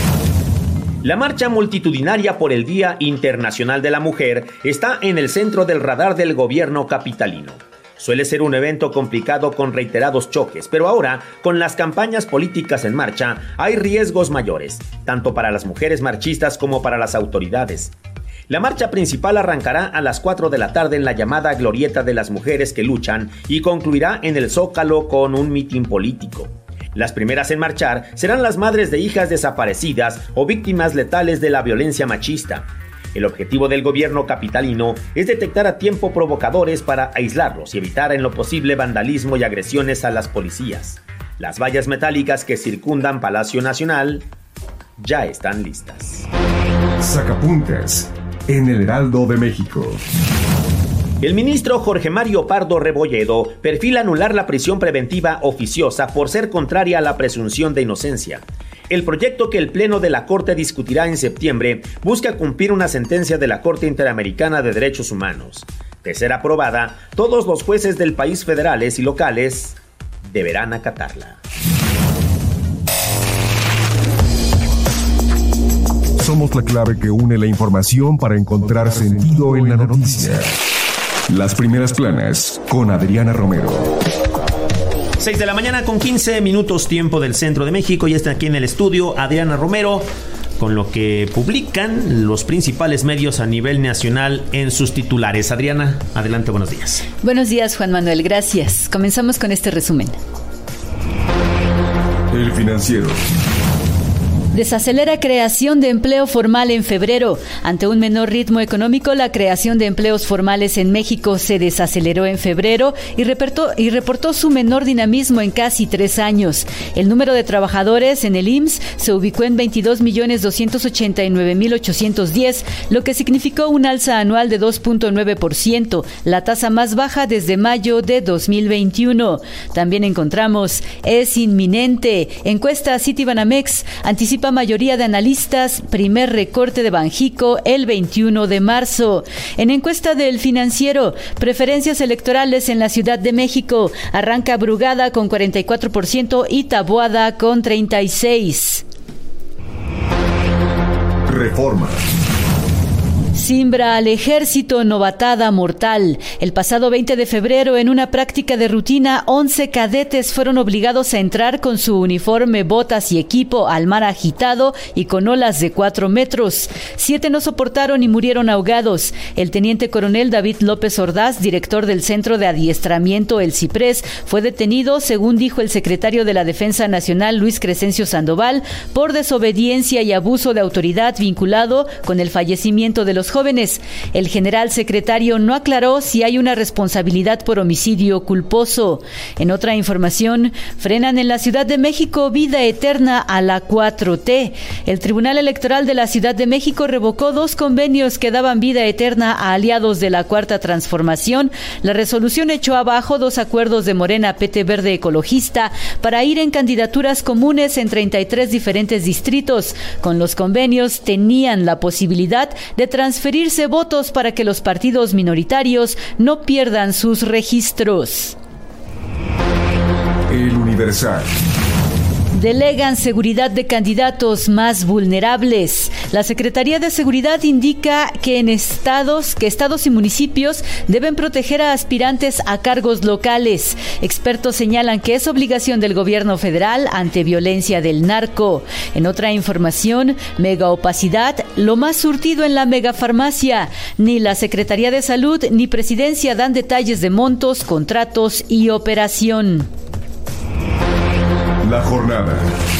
La marcha multitudinaria por el Día Internacional de la Mujer está en el centro del radar del gobierno capitalino. Suele ser un evento complicado con reiterados choques, pero ahora, con las campañas políticas en marcha, hay riesgos mayores, tanto para las mujeres marchistas como para las autoridades. La marcha principal arrancará a las cuatro de la tarde en la llamada Glorieta de las Mujeres que Luchan y concluirá en el Zócalo con un mitin político. Las primeras en marchar serán las madres de hijas desaparecidas o víctimas letales de la violencia machista. El objetivo del gobierno capitalino es detectar a tiempo provocadores para aislarlos y evitar en lo posible vandalismo y agresiones a las policías. Las vallas metálicas que circundan Palacio Nacional ya están listas. Sacapuntas en el Heraldo de México. El ministro Jorge Mario Pardo Rebolledo perfila anular la prisión preventiva oficiosa por ser contraria a la presunción de inocencia. El proyecto que el Pleno de la Corte discutirá en septiembre busca cumplir una sentencia de la Corte Interamericana de Derechos Humanos. De ser aprobada, todos los jueces del país federales y locales deberán acatarla. Somos la clave que une la información para encontrar sentido en la noticia. Las primeras planas con Adriana Romero. seis de la mañana con quince minutos tiempo del centro de México y está aquí en el estudio Adriana Romero con lo que publican los principales medios a nivel nacional en sus titulares. Adriana, adelante, buenos días. Buenos días, Juan Manuel, gracias. Comenzamos con este resumen. El Financiero. Desacelera creación de empleo formal en febrero. Ante un menor ritmo económico, la creación de empleos formales en México se desaceleró en febrero y reportó, y reportó su menor dinamismo en casi tres años. El número de trabajadores en el I M S S se ubicó en veintidós millones doscientos ochenta y nueve mil ochocientos diez, lo que significó un alza anual de dos punto nueve por ciento, la tasa más baja desde mayo de dos mil veintiuno. También encontramos, es inminente. Encuesta Citibanamex anticipa mayoría de analistas, primer recorte de Banjico el veintiuno de marzo. En encuesta del Financiero, preferencias electorales en la Ciudad de México, arranca Brugada con cuarenta y cuatro por ciento y Taboada con treinta y seis por ciento. Reforma. Simbra al ejército novatada mortal. El pasado veinte de febrero, en una práctica de rutina, once cadetes fueron obligados a entrar con su uniforme, botas y equipo al mar agitado y con olas de cuatro metros. Siete no soportaron y murieron ahogados. El teniente coronel David López Ordaz, director del Centro de Adiestramiento El Ciprés, fue detenido, según dijo el secretario de la Defensa Nacional, Luis Crescencio Sandoval, por desobediencia y abuso de autoridad vinculado con el fallecimiento de los jóvenes. El general secretario no aclaró si hay una responsabilidad por homicidio culposo. En otra información, frenan en la Ciudad de México vida eterna a la cuatro T. El Tribunal Electoral de la Ciudad de México revocó dos convenios que daban vida eterna a aliados de la Cuarta Transformación. La resolución echó abajo dos acuerdos de Morena, P T Verde Ecologista para ir en candidaturas comunes en treinta y tres diferentes distritos. Con los convenios tenían la posibilidad de transferirse votos para que los partidos minoritarios no pierdan sus registros. El Universal. Delegan seguridad de candidatos más vulnerables. La Secretaría de Seguridad indica que en estados, que estados y municipios deben proteger a aspirantes a cargos locales. Expertos señalan que es obligación del gobierno federal ante violencia del narco. En otra información, mega opacidad, lo más surtido en la megafarmacia. Ni la Secretaría de Salud ni Presidencia dan detalles de montos, contratos y operación. La jornada.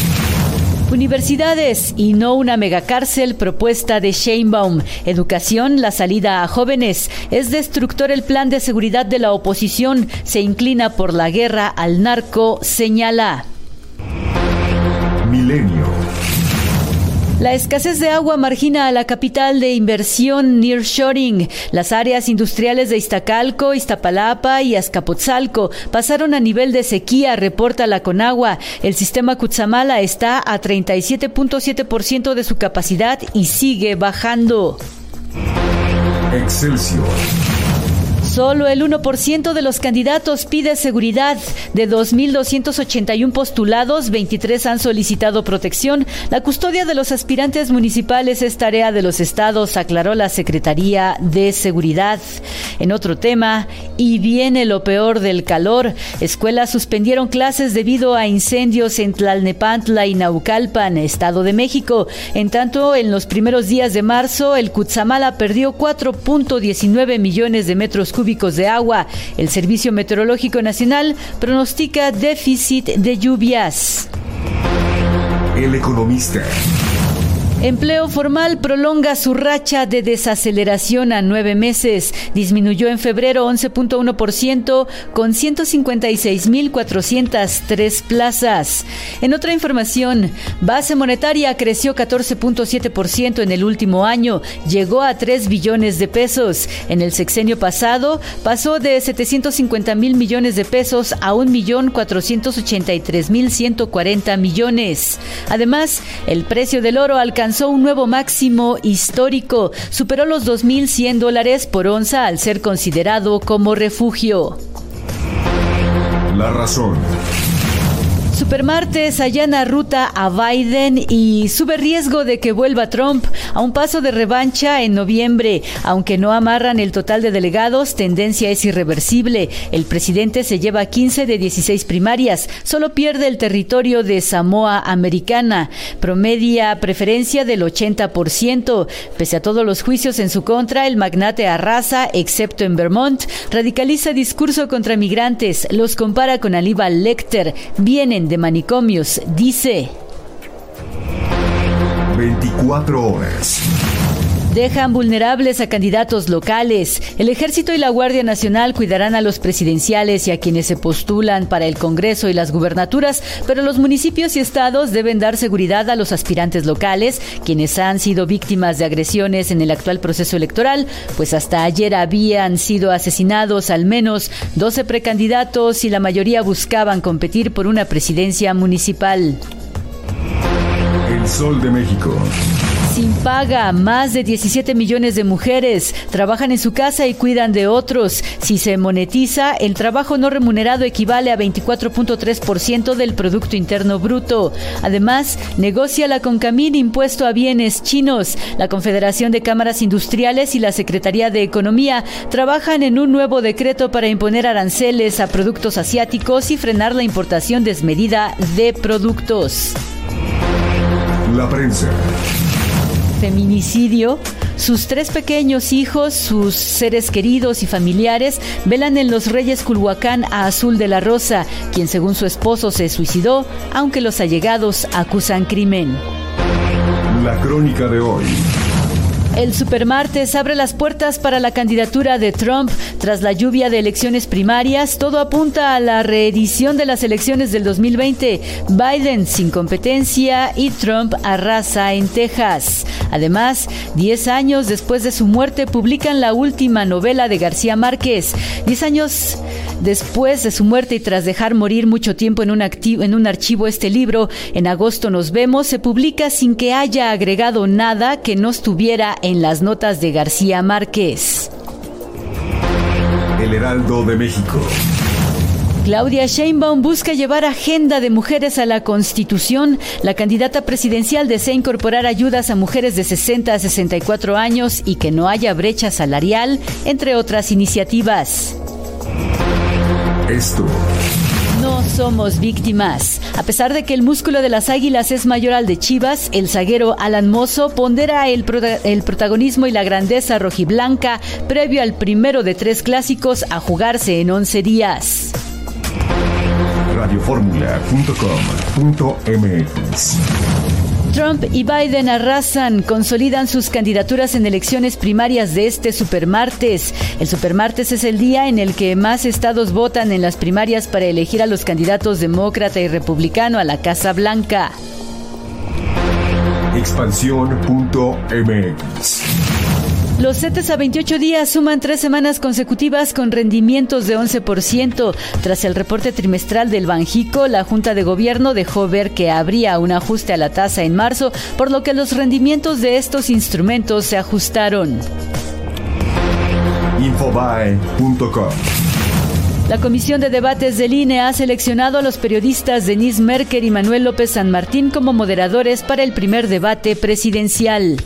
Universidades y no una megacárcel, propuesta de Sheinbaum. Educación, la salida a jóvenes. Es destructor el plan de seguridad de la oposición. Se inclina por la guerra al narco, señala. Milenio. La escasez de agua margina a la capital de inversión nearshoring. Las áreas industriales de Iztacalco, Iztapalapa y Azcapotzalco pasaron a nivel de sequía, reporta la Conagua. El sistema Cutzamala está a treinta y siete punto siete por ciento de su capacidad y sigue bajando. Excelsior. Solo el uno por ciento de los candidatos pide seguridad. De dos mil doscientos ochenta y uno postulados, veintitrés han solicitado protección. La custodia de los aspirantes municipales es tarea de los estados, aclaró la Secretaría de Seguridad. En otro tema, y viene lo peor del calor. Escuelas suspendieron clases debido a incendios en Tlalnepantla y Naucalpan, Estado de México. En tanto, en los primeros días de marzo, el Cutzamala perdió cuatro punto diecinueve millones de metros cúbicos de agua. El Servicio Meteorológico Nacional pronostica déficit de lluvias. El Economista. Empleo formal prolonga su racha de desaceleración a nueve meses. Disminuyó en febrero once punto uno por ciento con ciento cincuenta y seis mil cuatrocientas tres plazas. En otra información, base monetaria creció catorce punto siete por ciento en el último año. Llegó a tres billones de pesos. En el sexenio pasado pasó de setecientos cincuenta mil millones de pesos a un millón cuatrocientos ochenta y tres mil ciento cuarenta millones. Además, el precio del oro alcanzó un nuevo máximo histórico. Superó los dos mil cien dólares por onza al ser considerado como refugio. La razón. Supermartes allana ruta a Biden y sube riesgo de que vuelva Trump a un paso de revancha en noviembre. Aunque no amarran el total de delegados, tendencia es irreversible. El presidente se lleva quince de dieciséis primarias, solo pierde el territorio de Samoa Americana, promedia preferencia del ochenta por ciento. Pese a todos los juicios en su contra, el magnate arrasa, excepto en Vermont, radicaliza discurso contra migrantes, los compara con Aníbal Lecter, vienen de manicomios, dice. veinticuatro horas. Dejan vulnerables a candidatos locales. El Ejército y la Guardia Nacional cuidarán a los presidenciales y a quienes se postulan para el Congreso y las gubernaturas, pero los municipios y estados deben dar seguridad a los aspirantes locales, quienes han sido víctimas de agresiones en el actual proceso electoral, pues hasta ayer habían sido asesinados al menos doce precandidatos y la mayoría buscaban competir por una presidencia municipal. El Sol de México. Sin paga, más de diecisiete millones de mujeres trabajan en su casa y cuidan de otros. Si se monetiza, el trabajo no remunerado equivale a veinticuatro punto tres por ciento del Producto Interno Bruto. Además, negocia la CONCAMIN impuesto a bienes chinos. La Confederación de Cámaras Industriales y la Secretaría de Economía trabajan en un nuevo decreto para imponer aranceles a productos asiáticos y frenar la importación desmedida de productos. La prensa. Feminicidio. Sus tres pequeños hijos, sus seres queridos y familiares velan en Los Reyes Culhuacán a Azul de la Rosa, quien según su esposo se suicidó, aunque los allegados acusan crimen. La crónica de hoy. El supermartes abre las puertas para la candidatura de Trump. Tras la lluvia de elecciones primarias, todo apunta a la reedición de las elecciones del dos mil veinte. Biden sin competencia y Trump arrasa en Texas. Además, diez años después de su muerte, publican la última novela de García Márquez. Diez años después de su muerte y tras dejar morir mucho tiempo en un, activo, en un archivo este libro, en agosto nos vemos, se publica sin que haya agregado nada que no estuviera en las notas de García Márquez. El Heraldo de México. Claudia Sheinbaum busca llevar agenda de mujeres a la Constitución. La candidata presidencial desea incorporar ayudas a mujeres de sesenta a sesenta y cuatro años y que no haya brecha salarial, entre otras iniciativas. Esto. No somos víctimas. A pesar de que el músculo de las Águilas es mayor al de Chivas, el zaguero Alan Mozo pondera el, prota- el protagonismo y la grandeza rojiblanca previo al primero de tres clásicos a jugarse en once días. radio fórmula punto com punto m x. Trump y Biden arrasan, consolidan sus candidaturas en elecciones primarias de este supermartes. El supermartes es el día en el que más estados votan en las primarias para elegir a los candidatos demócrata y republicano a la Casa Blanca. expansión punto m x. Los CETES a veintiocho días suman tres semanas consecutivas con rendimientos de once por ciento. Tras el reporte trimestral del Banjico, la Junta de Gobierno dejó ver que habría un ajuste a la tasa en marzo, por lo que los rendimientos de estos instrumentos se ajustaron. infobae punto com. La Comisión de Debates del I N E ha seleccionado a los periodistas Denise Merker y Manuel López San Martín como moderadores para el primer debate presidencial.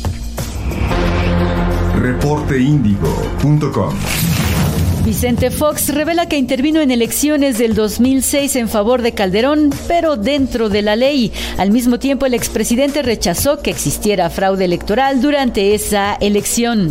reporte índigo punto com. Vicente Fox revela que intervino en elecciones del dos mil seis en favor de Calderón, pero dentro de la ley. Al mismo tiempo, el expresidente rechazó que existiera fraude electoral durante esa elección.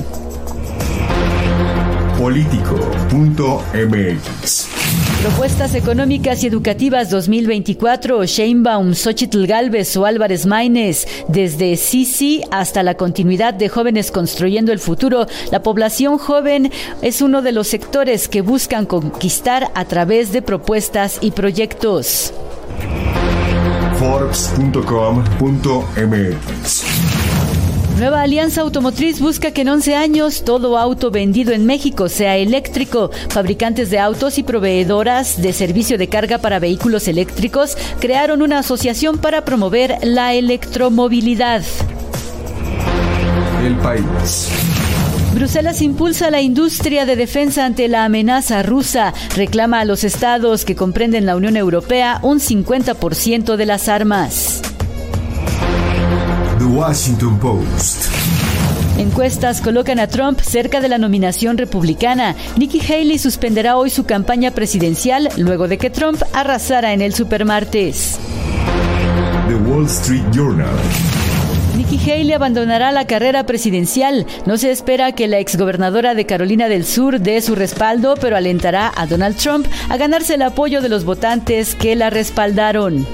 político punto m x. Propuestas económicas y educativas dos mil veinticuatro, Sheinbaum, Xóchitl Gálvez o Álvarez Maínez. Desde Sisi hasta la continuidad de Jóvenes Construyendo el Futuro, la población joven es uno de los sectores que buscan conquistar a través de propuestas y proyectos. forbes punto com punto m x. Nueva Alianza Automotriz busca que en once años todo auto vendido en México sea eléctrico. Fabricantes de autos y proveedoras de servicio de carga para vehículos eléctricos crearon una asociación para promover la electromovilidad. El País. Bruselas impulsa la industria de defensa ante la amenaza rusa. Reclama a los estados que comprenden la Unión Europea un cincuenta por ciento de las armas. The Washington Post. Encuestas colocan a Trump cerca de la nominación republicana. Nikki Haley suspenderá hoy su campaña presidencial luego de que Trump arrasara en el supermartes. The Wall Street Journal. Nikki Haley abandonará la carrera presidencial. No se espera que la exgobernadora de Carolina del Sur dé su respaldo, pero alentará a Donald Trump a ganarse el apoyo de los votantes que la respaldaron.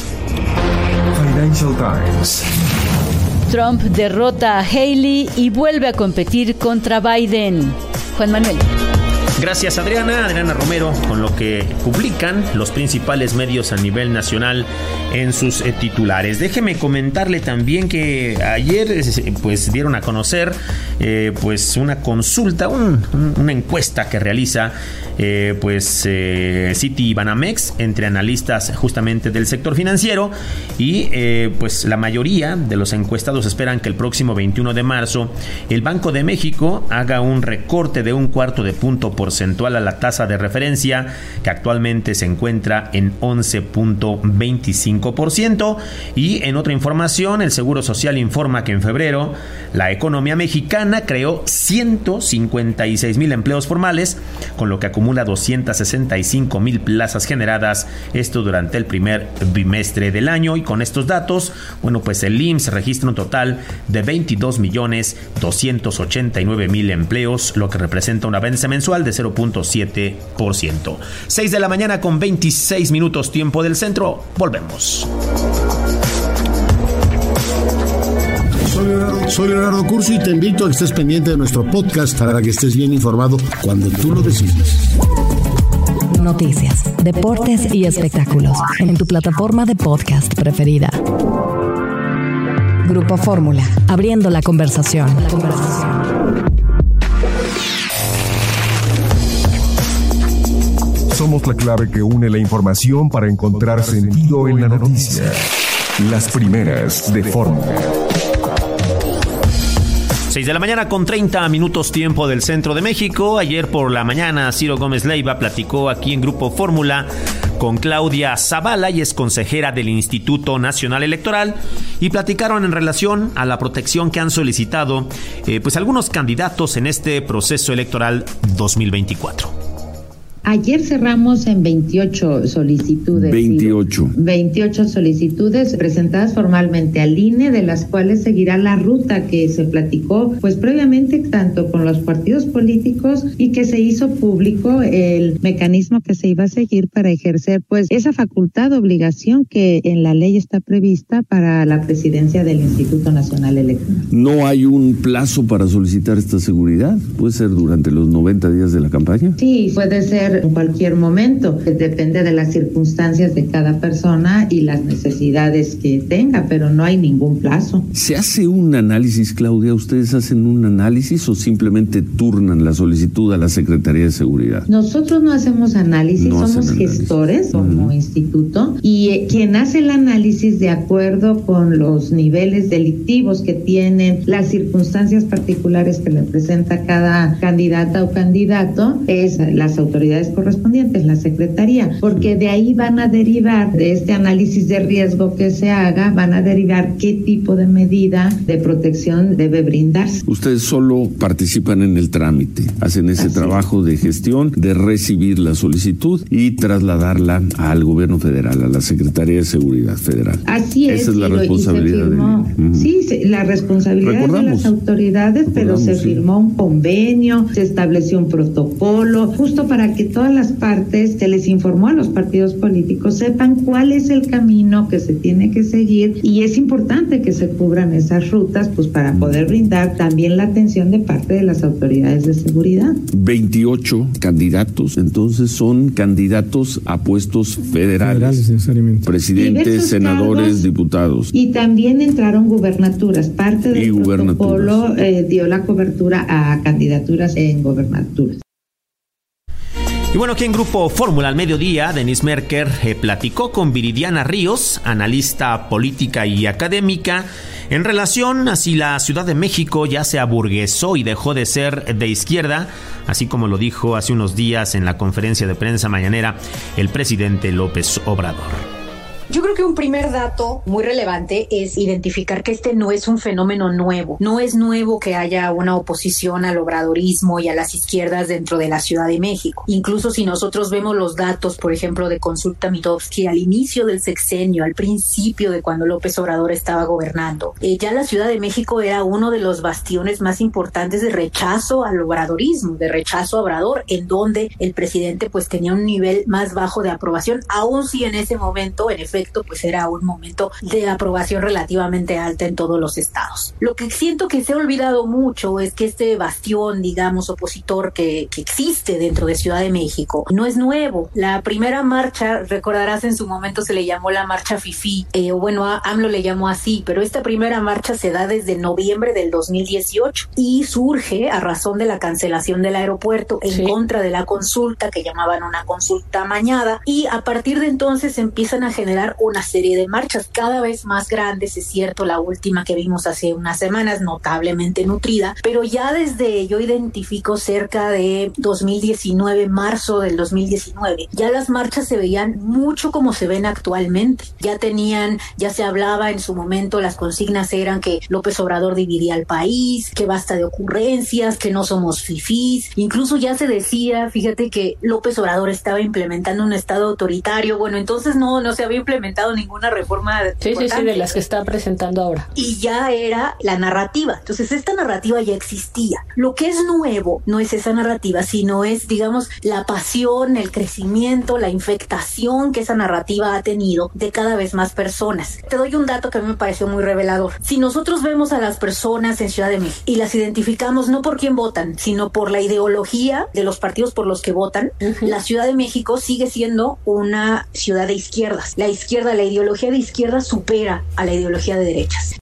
Financial Times. Trump derrota a Haley y vuelve a competir contra Biden. Juan Manuel. Gracias, Adriana. Adriana Romero, con lo que publican los principales medios a nivel nacional en sus eh, titulares. Déjeme comentarle también que ayer eh, pues dieron a conocer eh, pues una consulta, un, un, una encuesta que realiza eh, pues eh, Citi Banamex entre analistas justamente del sector financiero y eh, pues la mayoría de los encuestados esperan que el próximo veintiuno de marzo el Banco de México haga un recorte de un cuarto de punto porcentual a la tasa de referencia, que actualmente se encuentra en once punto veinticinco por ciento. Y en otra información, el Seguro Social informa que en febrero la economía mexicana creó ciento cincuenta y seis mil empleos formales, con lo que acumula doscientas sesenta y cinco mil plazas generadas, esto durante el primer bimestre del año. Y con estos datos, bueno, pues el I M S S registra un total de veintidós millones doscientos ochenta y nueve mil empleos, lo que representa un avance mensual de cero punto siete por ciento. seis de la mañana con veintiséis minutos, tiempo del centro. Volvemos. Soledad Soy Leonardo Curcio y te invito a que estés pendiente de nuestro podcast para que estés bien informado cuando tú lo decidas. Noticias, deportes y espectáculos en tu plataforma de podcast preferida. Grupo Fórmula, abriendo la conversación. La conversación. Somos la clave que une la información para encontrar sentido en la noticia. Las primeras de Fórmula. seis de la mañana con treinta minutos tiempo del centro de México. Ayer por la mañana Ciro Gómez Leiva platicó aquí en Grupo Fórmula con Claudia Zavala, y es consejera del Instituto Nacional Electoral, y platicaron en relación a la protección que han solicitado eh, pues algunos candidatos en este proceso electoral dos mil veinticuatro. Ayer cerramos en veintiocho solicitudes. veintiocho. veintiocho solicitudes presentadas formalmente al I N E, de las cuales seguirá la ruta que se platicó pues previamente tanto con los partidos políticos, y que se hizo público el mecanismo que se iba a seguir para ejercer pues esa facultad de obligación que en la ley está prevista para la presidencia del Instituto Nacional Electoral. ¿No hay un plazo para solicitar esta seguridad? ¿Puede ser durante los noventa días de la campaña? Sí, puede ser en cualquier momento, depende de las circunstancias de cada persona y las necesidades que tenga, pero no hay ningún plazo. ¿Se hace un análisis, Claudia? ¿Ustedes hacen un análisis o simplemente turnan la solicitud a la Secretaría de Seguridad? Nosotros no hacemos análisis, no somos análisis. gestores como uh-huh. instituto, y eh, quien hace el análisis de acuerdo con los niveles delictivos que tienen, las circunstancias particulares que le presenta cada candidata o candidato, es las autoridades correspondientes, la Secretaría, porque de ahí van a derivar, de este análisis de riesgo que se haga, van a derivar qué tipo de medida de protección debe brindarse. Ustedes solo participan en el trámite, hacen ese Así trabajo es. de gestión, de recibir la solicitud y trasladarla al gobierno federal, a la Secretaría de Seguridad Federal. Así es. Esa es la lo, responsabilidad de uh-huh. Sí, la responsabilidad Recordamos. de las autoridades, pero se sí. firmó un convenio, se estableció un protocolo, justo para que todas las partes, se les informó a los partidos políticos, sepan cuál es el camino que se tiene que seguir, y es importante que se cubran esas rutas pues para poder brindar también la atención de parte de las autoridades de seguridad. veintiocho candidatos, entonces son candidatos a puestos federales, federales necesariamente. Presidentes, senadores, cargos, diputados. Y también entraron gubernaturas, parte del y protocolo eh, dio la cobertura a candidaturas en gubernaturas. Y bueno, aquí en Grupo Fórmula al mediodía, Denise Merker eh, platicó con Viridiana Ríos, analista política y académica, en relación a si la Ciudad de México ya se aburguesó y dejó de ser de izquierda, así como lo dijo hace unos días en la conferencia de prensa mañanera el presidente López Obrador. Yo creo que un primer dato muy relevante es identificar que este no es un fenómeno nuevo. No es nuevo que haya una oposición al obradorismo y a las izquierdas dentro de la Ciudad de México. Incluso si nosotros vemos los datos, por ejemplo, de Consulta Mitofsky al inicio del sexenio, al principio de cuando López Obrador estaba gobernando, eh, ya la Ciudad de México era uno de los bastiones más importantes de rechazo al obradorismo, de rechazo a Obrador, en donde el presidente pues tenía un nivel más bajo de aprobación, aun si en ese momento, en efecto, pues era un momento de aprobación relativamente alta en todos los estados. Lo que siento que se ha olvidado mucho es que este bastión, digamos, opositor que, que existe dentro de Ciudad de México no es nuevo. La primera marcha, recordarás, en su momento se le llamó la marcha Fifí, eh, o bueno, a AMLO le llamó así, pero esta primera marcha se da desde noviembre del dos mil dieciocho y surge a razón de la cancelación del aeropuerto en sí. contra de la consulta que llamaban una consulta amañada, y a partir de entonces empiezan a generar una serie de marchas cada vez más grandes. Es cierto, la última que vimos hace unas semanas, notablemente nutrida, pero ya desde, yo identifico cerca de dos mil diecinueve, marzo del dos mil diecinueve, ya las marchas se veían mucho como se ven actualmente. Ya tenían, ya se hablaba en su momento, las consignas eran que López Obrador dividía al país, que basta de ocurrencias, que no somos fifís. Incluso ya se decía, fíjate, que López Obrador estaba implementando un estado autoritario. Bueno, entonces no, no se había implementado implementado ninguna reforma sí, importante. Sí, sí, de las que está presentando ahora. Y ya era la narrativa. Entonces, esta narrativa ya existía. Lo que es nuevo no es esa narrativa, sino es, digamos, la pasión, el crecimiento, la infectación que esa narrativa ha tenido de cada vez más personas. Te doy un dato que a mí me pareció muy revelador. Si nosotros vemos a las personas en Ciudad de México y las identificamos no por quién votan, sino por la ideología de los partidos por los que votan, uh-huh. La Ciudad de México sigue siendo una ciudad de izquierdas. La izquierda, la ideología de izquierda supera a la ideología de derechas.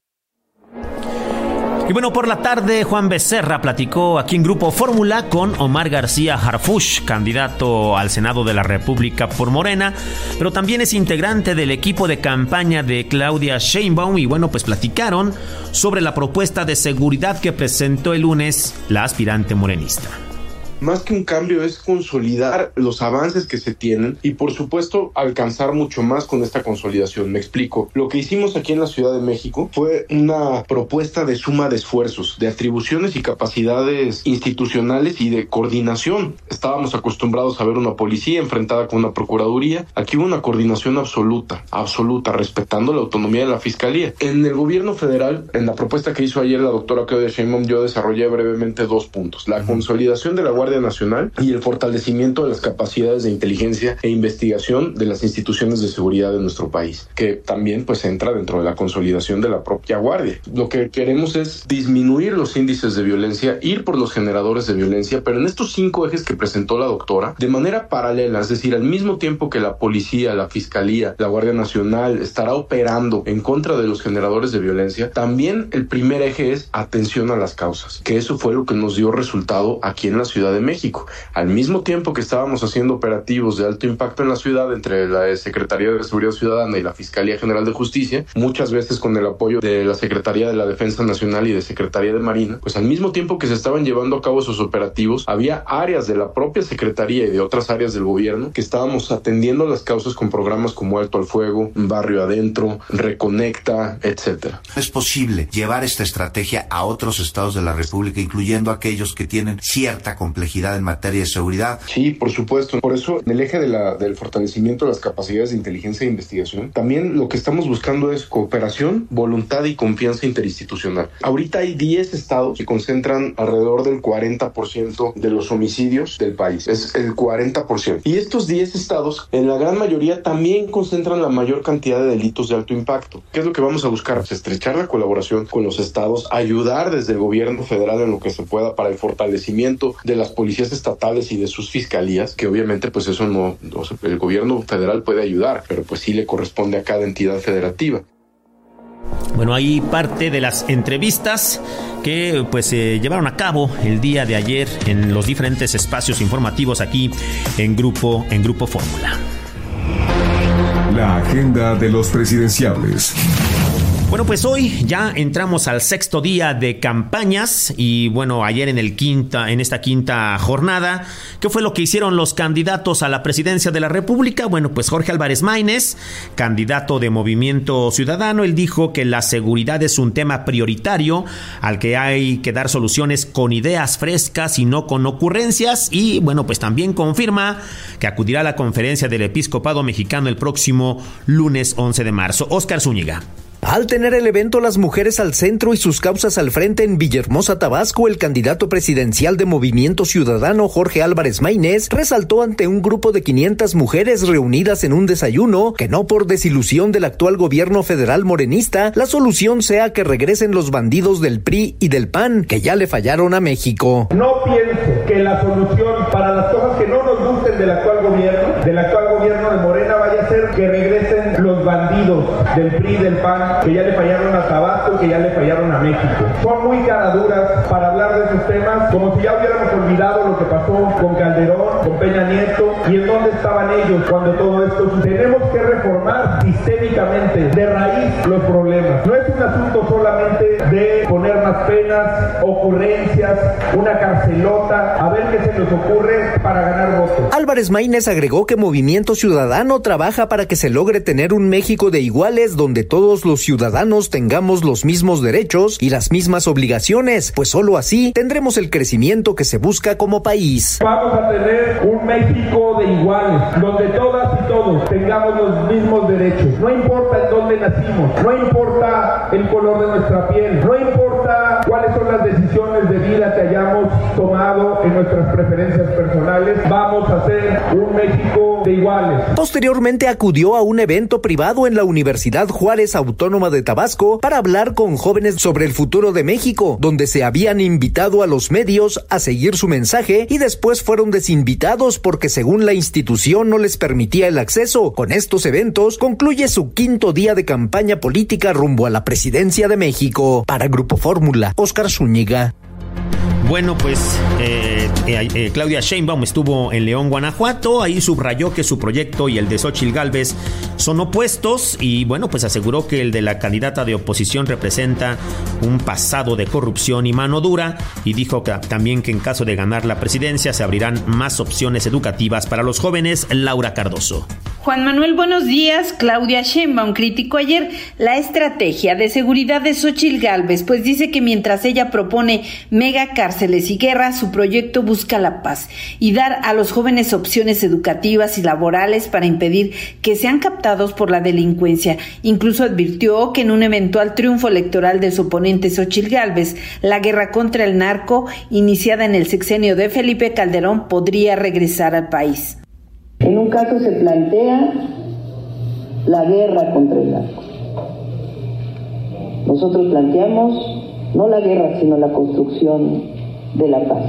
Y bueno, por la tarde, Juan Becerra platicó aquí en Grupo Fórmula con Omar García Harfuch, candidato al Senado de la República por Morena, pero también es integrante del equipo de campaña de Claudia Sheinbaum. Y bueno, pues platicaron sobre la propuesta de seguridad que presentó el lunes la aspirante morenista. Más que un cambio es consolidar los avances que se tienen y por supuesto alcanzar mucho más con esta consolidación. Me explico. Lo que hicimos aquí en la Ciudad de México fue una propuesta de suma de esfuerzos, de atribuciones y capacidades institucionales y de coordinación. Estábamos acostumbrados a ver una policía enfrentada con una procuraduría. Aquí hubo una coordinación absoluta, absoluta, respetando la autonomía de la fiscalía. En el gobierno federal, en la propuesta que hizo ayer la doctora Claudia Sheinbaum, yo desarrollé brevemente dos puntos. La consolidación de la Guardia Nacional y el fortalecimiento de las capacidades de inteligencia e investigación de las instituciones de seguridad de nuestro país, que también pues entra dentro de la consolidación de la propia Guardia. Lo que queremos es disminuir los índices de violencia, ir por los generadores de violencia, pero en estos cinco ejes que presentó la doctora, de manera paralela, es decir, al mismo tiempo que la policía, la fiscalía, la Guardia Nacional estará operando en contra de los generadores de violencia, también el primer eje es atención a las causas, que eso fue lo que nos dio resultado aquí en la Ciudad de México. Al mismo tiempo que estábamos haciendo operativos de alto impacto en la ciudad entre la Secretaría de Seguridad Ciudadana y la Fiscalía General de Justicia, muchas veces con el apoyo de la Secretaría de la Defensa Nacional y de Secretaría de Marina, pues al mismo tiempo que se estaban llevando a cabo esos operativos, había áreas de la propia Secretaría y de otras áreas del gobierno que estábamos atendiendo las causas con programas como Alto al Fuego, Barrio Adentro, Reconecta, etcétera. ¿Es posible llevar esta estrategia a otros estados de la República, incluyendo aquellos que tienen cierta complejidad en materia de seguridad? Sí, por supuesto. Por eso, en el eje de la, del fortalecimiento de las capacidades de inteligencia e investigación, también lo que estamos buscando es cooperación, voluntad y confianza interinstitucional. Ahorita hay diez estados que concentran alrededor del cuarenta por ciento de los homicidios del país. Es el cuarenta por ciento. Y estos diez estados, en la gran mayoría, también concentran la mayor cantidad de delitos de alto impacto. ¿Qué es lo que vamos a buscar? Pues estrechar la colaboración con los estados, ayudar desde el gobierno federal en lo que se pueda para el fortalecimiento de las policías estatales y de sus fiscalías, que obviamente pues eso no, no el gobierno federal puede ayudar, pero pues sí le corresponde a cada entidad federativa. Bueno, ahí parte de las entrevistas que pues se eh, llevaron a cabo el día de ayer en los diferentes espacios informativos aquí en Grupo en Grupo Fórmula. La agenda de los presidenciables. Bueno, pues hoy ya entramos al sexto día de campañas y bueno, ayer en el quinta, en esta quinta jornada, ¿qué fue lo que hicieron los candidatos a la presidencia de la República? Bueno, pues Jorge Álvarez Maínez, candidato de Movimiento Ciudadano, él dijo que la seguridad es un tema prioritario al que hay que dar soluciones con ideas frescas y no con ocurrencias, y bueno, pues también confirma que acudirá a la conferencia del Episcopado Mexicano el próximo lunes once de marzo. Óscar Zúñiga. Al tener el evento Las Mujeres al Centro y sus causas al frente en Villahermosa, Tabasco, el candidato presidencial de Movimiento Ciudadano, Jorge Álvarez Maínez, resaltó ante un grupo de quinientas mujeres reunidas en un desayuno que no por desilusión del actual gobierno federal morenista, la solución sea que regresen los bandidos del P R I y del P A N, que ya le fallaron a México. No pienso que la solución para las cosas que no nos gusten del actual gobierno, del actual gobierno de Morena, vaya a ser que regresen los bandidos del P R I y del P A N, que ya le fallaron a Tabasco, que ya le fallaron a México. Son muy caraduras para hablar de esos temas, como si ya hubiéramos olvidado lo que pasó con Calderón, con Peña Nieto, y en dónde estaban ellos cuando todo esto sucedió. Tenemos que reformar sistémicamente, de raíz, los problemas. No es un asunto solo solamente de poner más penas, ocurrencias, una carcelota, a ver qué se nos ocurre para ganar votos. Álvarez Maínez agregó que Movimiento Ciudadano trabaja para que se logre tener un México de iguales donde todos los ciudadanos tengamos los mismos derechos y las mismas obligaciones, pues solo así tendremos el crecimiento que se busca como país. Vamos a tener un México de iguales, donde todas y todos tengamos los mismos derechos. No importa en dónde nacimos, no importa el color de nuestra piel, no importa cuáles son las decisiones de vida que hayamos tomado en nuestras preferencias personales, vamos a hacer un México de iguales. Posteriormente acudió a un evento privado en la Universidad Juárez Autónoma de Tabasco para hablar con jóvenes sobre el futuro de México, donde se habían invitado a los medios a seguir su mensaje y después fueron desinvitados porque según la institución no les permitía el acceso. Con estos eventos concluye su quinto día de campaña política rumbo a la presidencia de México. Para Grupo Fórmula, Óscar Zúñiga. Bueno, pues eh, eh, eh, Claudia Sheinbaum estuvo en León, Guanajuato. Ahí subrayó que su proyecto y el de Xóchitl Gálvez son opuestos y bueno, pues aseguró que el de la candidata de oposición representa un pasado de corrupción y mano dura y dijo que, también que en caso de ganar la presidencia se abrirán más opciones educativas para los jóvenes. Laura Cardoso. Juan Manuel, buenos días. Claudia Sheinbaum criticó ayer la estrategia de seguridad de Xóchitl Gálvez, pues dice que mientras ella propone mega cárceles y guerra, su proyecto busca la paz y dar a los jóvenes opciones educativas y laborales para impedir que sean captados por la delincuencia. Incluso advirtió que en un eventual triunfo electoral de su oponente Xóchitl Gálvez, la guerra contra el narco, iniciada en el sexenio de Felipe Calderón, podría regresar al país. En un caso se plantea la guerra contra el narco. Nosotros planteamos no la guerra, sino la construcción de la paz.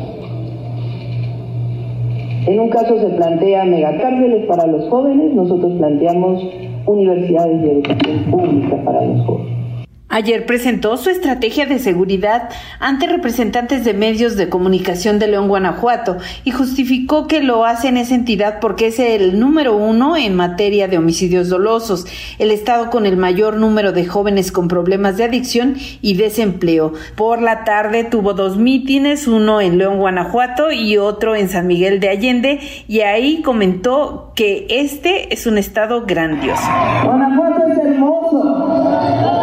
En un caso se plantea megacárceles para los jóvenes, nosotros planteamos universidades y educación pública para los jóvenes. Ayer presentó su estrategia de seguridad ante representantes de medios de comunicación de León, Guanajuato, y justificó que lo hace en esa entidad porque es el número uno en materia de homicidios dolosos, el estado con el mayor número de jóvenes con problemas de adicción y desempleo. Por la tarde tuvo dos mítines, uno en León, Guanajuato y otro en San Miguel de Allende, y ahí comentó que este es un estado grandioso. Guanajuato es hermoso.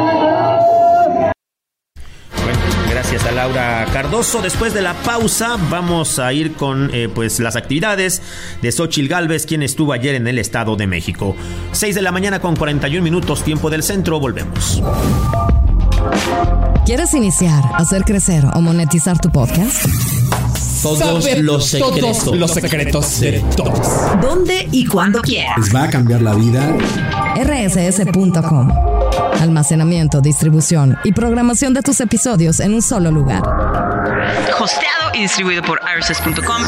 Gracias a Laura Cardoso. Después de la pausa vamos a ir con eh, pues las actividades de Xóchitl Gálvez, quien estuvo ayer en el Estado de México. seis de la mañana con cuarenta y un minutos, tiempo del centro. Volvemos. ¿Quieres iniciar, hacer crecer o monetizar tu podcast? Todos Saber los secretos. Todos los secretos de todos. ¿Dónde y cuándo quieras? Les va a cambiar la vida. R S S punto com. Almacenamiento, distribución y programación de tus episodios en un solo lugar. Hosteado y distribuido por R S S punto com.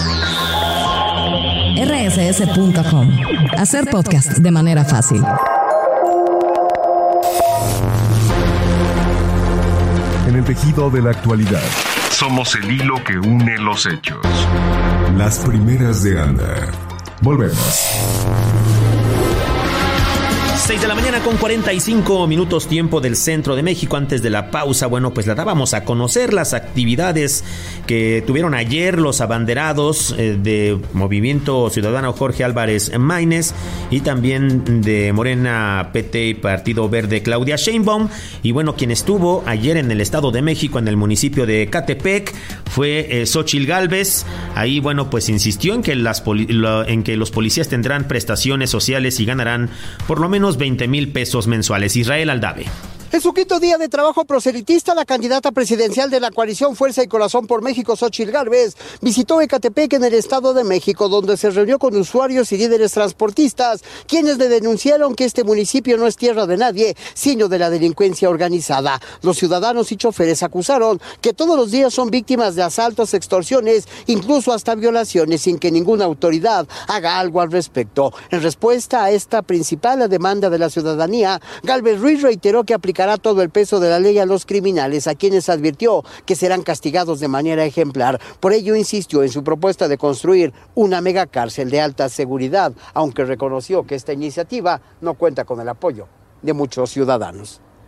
R S S punto com. Hacer podcast de manera fácil. En el tejido de la actualidad, somos el hilo que une los hechos. Las primeras de Anda. Volvemos. seis de la mañana con cuarenta y cinco minutos, tiempo del centro de México. Antes de la pausa, bueno, pues la dábamos a conocer las actividades que tuvieron ayer los abanderados eh, de Movimiento Ciudadano Jorge Álvarez Maínez y también de Morena, P T y Partido Verde Claudia Sheinbaum. Y bueno, quien estuvo ayer en el Estado de México, en el municipio de Ecatepec, fue eh, Xóchitl Gálvez. Ahí, bueno, pues insistió en que, las poli- lo, en que los policías tendrán prestaciones sociales y ganarán por lo menos veinte mil pesos mensuales. Israel Aldave. En su quinto día de trabajo proselitista, la candidata presidencial de la coalición Fuerza y Corazón por México, Xóchitl Gálvez, visitó Ecatepec en el Estado de México, donde se reunió con usuarios y líderes transportistas, quienes le denunciaron que este municipio no es tierra de nadie, sino de la delincuencia organizada. Los ciudadanos y choferes acusaron que todos los días son víctimas de asaltos, extorsiones, incluso hasta violaciones, sin que ninguna autoridad haga algo al respecto. En respuesta a esta principal demanda de la ciudadanía, Gálvez Ruiz reiteró que aplicará todo el peso de la ley a los criminales, a quienes advirtió que serán castigados de manera ejemplar. Por ello insistió en su propuesta de construir una megacárcel de alta seguridad, aunque reconoció que esta iniciativa no cuenta con el apoyo de muchos ciudadanos.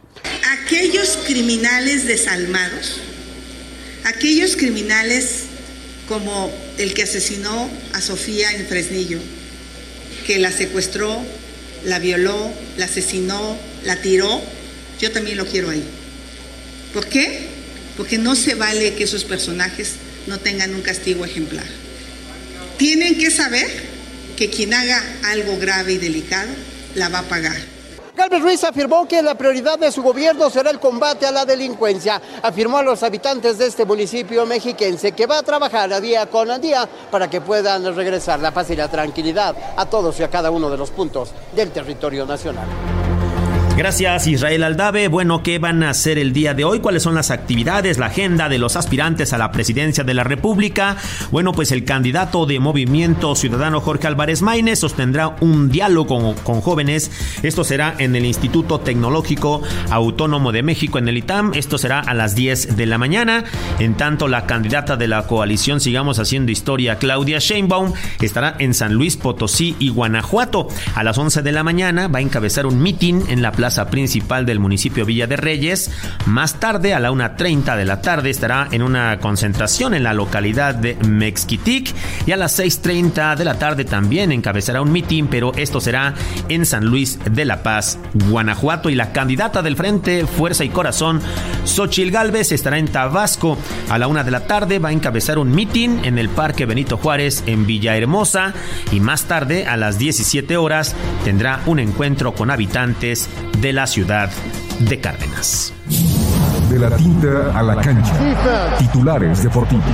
aquellos criminales desalmados, aquellos criminales como el que asesinó a Sofía en Fresnillo, que la secuestró, la violó, la asesinó, la tiró, yo también lo quiero ahí. ¿Por qué? Porque no se vale que esos personajes no tengan un castigo ejemplar. Tienen que saber que quien haga algo grave y delicado la va a pagar. Gálvez Ruiz afirmó que la prioridad de su gobierno será el combate a la delincuencia. Afirmó a los habitantes de este municipio mexiquense que va a trabajar a día con día para que puedan regresar la paz y la tranquilidad a todos y a cada uno de los puntos del territorio nacional. Gracias, Israel Aldave. Bueno, ¿qué van a hacer el día de hoy? ¿Cuáles son las actividades, la agenda de los aspirantes a la presidencia de la República? Bueno, pues el candidato de Movimiento Ciudadano, Jorge Álvarez Maínez, sostendrá un diálogo con, con jóvenes. Esto será en el Instituto Tecnológico Autónomo de México, en el I T A M. Esto será a las diez de la mañana. En tanto, la candidata de la coalición Sigamos Haciendo Historia, Claudia Sheinbaum, estará en San Luis Potosí y Guanajuato. A las once de la mañana va a encabezar un mitin en la plaza principal del municipio Villa de Reyes. Más tarde, a la una treinta de la tarde, estará en una concentración en la localidad de Mexquitic, y a las seis treinta de la tarde también encabezará un mitin, pero esto será en San Luis de la Paz, Guanajuato. Y la candidata del Frente Fuerza y Corazón, Xóchitl Gálvez, estará en Tabasco. A la una de la tarde va a encabezar un mitin en el Parque Benito Juárez en Villahermosa, y más tarde, a las diecisiete horas, tendrá un encuentro con habitantes de la ciudad de Cárdenas. De la tinta a la cancha. Titulares deportivos.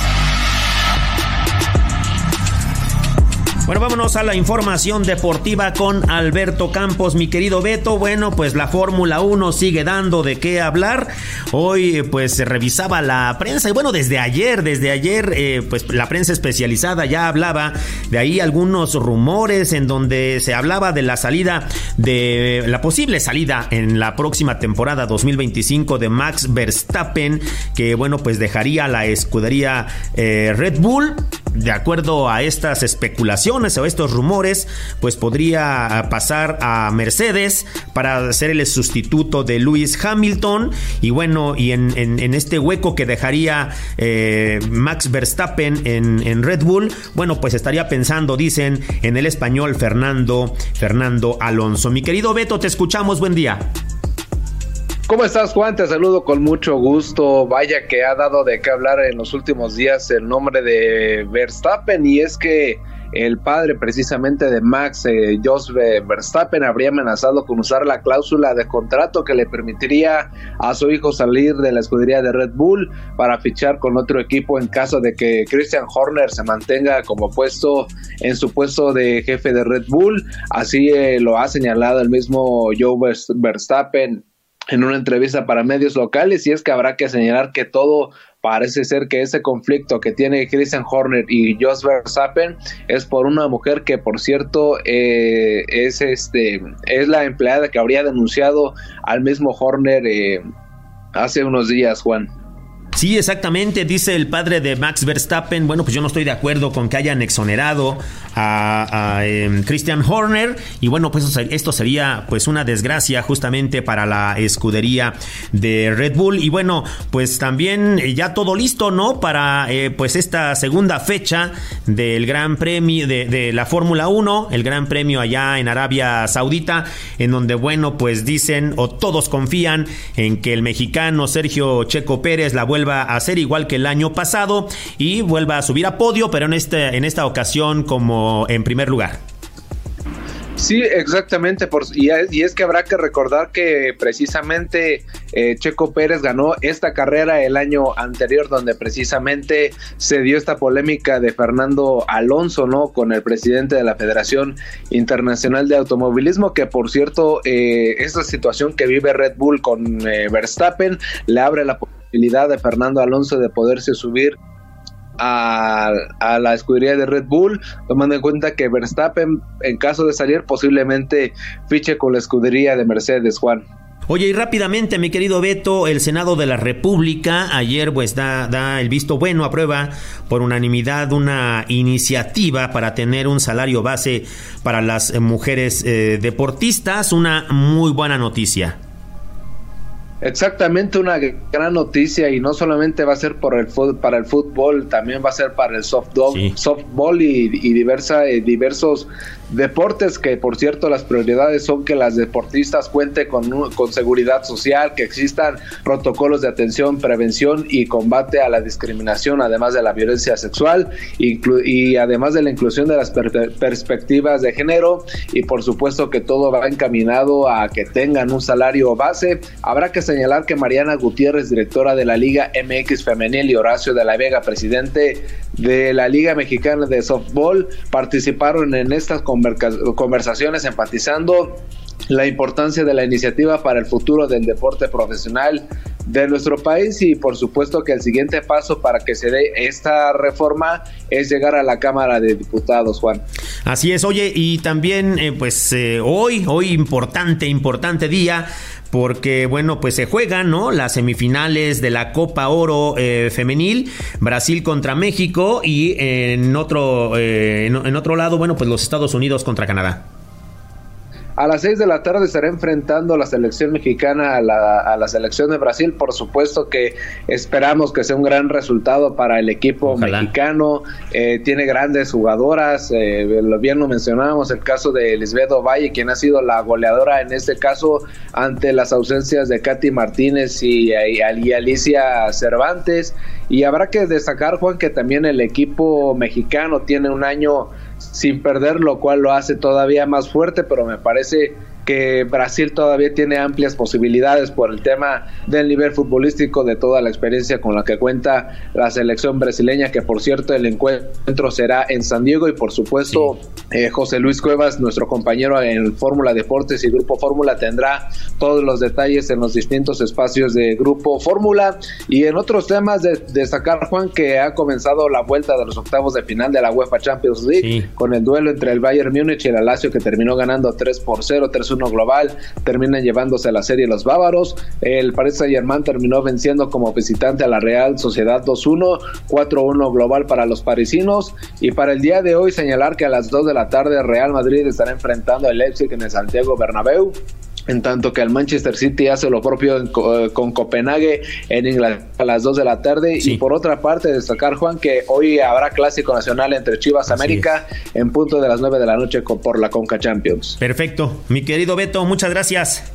Bueno, vámonos a la información deportiva con Alberto Campos. Mi querido Beto, bueno, pues la Fórmula uno sigue dando de qué hablar. Hoy, pues, se revisaba la prensa, y bueno, desde ayer, desde ayer, eh, pues, la prensa especializada ya hablaba de ahí algunos rumores en donde se hablaba de la salida, de la posible salida en la próxima temporada dos mil veinticinco de Max Verstappen, que, bueno, pues dejaría la escudería eh, Red Bull. De acuerdo a estas especulaciones o estos rumores, pues podría pasar a Mercedes para ser el sustituto de Lewis Hamilton. Y bueno, y en, en, en este hueco que dejaría eh, Max Verstappen en, en Red Bull, bueno, pues estaría pensando, dicen, en el español Fernando, Fernando Alonso. Mi querido Beto, te escuchamos, buen día. ¿Cómo estás, Juan? Te saludo con mucho gusto. Vaya que ha dado de qué hablar en los últimos días el nombre de Verstappen, y es que el padre precisamente de Max, eh, Jos Verstappen, habría amenazado con usar la cláusula de contrato que le permitiría a su hijo salir de la escudería de Red Bull para fichar con otro equipo en caso de que Christian Horner se mantenga como puesto en su puesto de jefe de Red Bull. Así eh, lo ha señalado el mismo Jos Verstappen en una entrevista para medios locales, y es que habrá que señalar que todo parece ser que ese conflicto que tiene Christian Horner y Jos Verstappen es por una mujer que, por cierto, eh, es este es la empleada que habría denunciado al mismo Horner eh, hace unos días, Juan. Sí, exactamente, dice el padre de Max Verstappen. Bueno, pues yo no estoy de acuerdo con que hayan exonerado a, a eh, Christian Horner, y bueno, pues esto sería pues una desgracia justamente para la escudería de Red Bull. Y bueno, pues también ya todo listo, ¿no? Para eh, pues esta segunda fecha del Gran Premio de, de la Fórmula uno, el Gran Premio allá en Arabia Saudita, en donde, bueno, pues dicen o todos confían en que el mexicano Sergio Checo Pérez la vuelva a hacer igual que el año pasado y vuelva a subir a podio, pero en este en esta ocasión como en primer lugar. Sí, exactamente, por, y, y es que habrá que recordar que precisamente eh, Checo Pérez ganó esta carrera el año anterior, donde precisamente se dio esta polémica de Fernando Alonso, ¿no? Con el presidente de la Federación Internacional de Automovilismo, que por cierto, eh, esta situación que vive Red Bull con eh, Verstappen le abre la posibilidad de Fernando Alonso de poderse subir A, a la escudería de Red Bull, tomando en cuenta que Verstappen, en caso de salir, posiblemente fiche con la escudería de Mercedes, Juan. Oye, y rápidamente, mi querido Beto, el Senado de la República ayer pues da, da el visto bueno, aprueba por unanimidad una iniciativa para tener un salario base para las mujeres eh, deportistas, una muy buena noticia. Exactamente, una gran noticia, y no solamente va a ser por el fútbol, para el fútbol, también va a ser para el softball, sí. softball y, y diversa, eh, diversos deportes, que por cierto las prioridades son que las deportistas cuenten con, con seguridad social, que existan protocolos de atención, prevención y combate a la discriminación, además de la violencia sexual, inclu- y además de la inclusión de las per- perspectivas de género, y por supuesto que todo va encaminado a que tengan un salario base. Habrá que señalar que Mariana Gutiérrez, directora de la Liga M X Femenil, y Horacio de la Vega, presidente de la Liga Mexicana de Softball, participaron en estas conversaciones enfatizando la importancia de la iniciativa para el futuro del deporte profesional de nuestro país, y por supuesto que el siguiente paso para que se dé esta reforma es llegar a la Cámara de Diputados, Juan. Así es, oye, y también eh, pues eh, hoy, hoy importante, importante día, porque bueno, pues se juegan, ¿no?, las semifinales de la Copa Oro eh, femenil, Brasil contra México, y en otro, eh, en, en otro lado, bueno, pues los Estados Unidos contra Canadá. A las seis de la tarde estará enfrentando la selección mexicana a la, a la selección de Brasil. Por supuesto que esperamos que sea un gran resultado para el equipo Ojalá. mexicano. Eh, tiene grandes jugadoras, eh, lo bien lo mencionábamos, el caso de Lisbeth Ovalle, quien ha sido la goleadora en este caso ante las ausencias de Katy Martínez y, y, y Alicia Cervantes. Y habrá que destacar, Juan, que también el equipo mexicano tiene un año sin perder, lo cual lo hace todavía más fuerte, pero me parece que Brasil todavía tiene amplias posibilidades por el tema del nivel futbolístico, de toda la experiencia con la que cuenta la selección brasileña, que por cierto el encuentro será en San Diego, y por supuesto sí. eh, José Luis Cuevas, nuestro compañero en Fórmula Deportes y Grupo Fórmula, tendrá todos los detalles en los distintos espacios de Grupo Fórmula. Y en otros temas, de destacar, Juan, que ha comenzado la vuelta de los octavos de final de la UEFA Champions League, sí. con el duelo entre el Bayern Múnich y el Lazio, que terminó ganando tres por cero, tres uno global, terminan llevándose a la serie los bávaros. El Paris Saint-Germain terminó venciendo como visitante a la Real Sociedad dos uno, cuatro uno global para los parisinos. Y para el día de hoy señalar que a las dos de la tarde Real Madrid estará enfrentando al Leipzig en el Santiago Bernabéu, en tanto que el Manchester City hace lo propio en, con Copenhague en Inglaterra a las dos de la tarde. Sí. Y por otra parte destacar, Juan, que hoy habrá clásico nacional entre Chivas Así América es. en punto de las nueve de la noche por la Conca Champions. Perfecto, mi querido Beto, muchas gracias.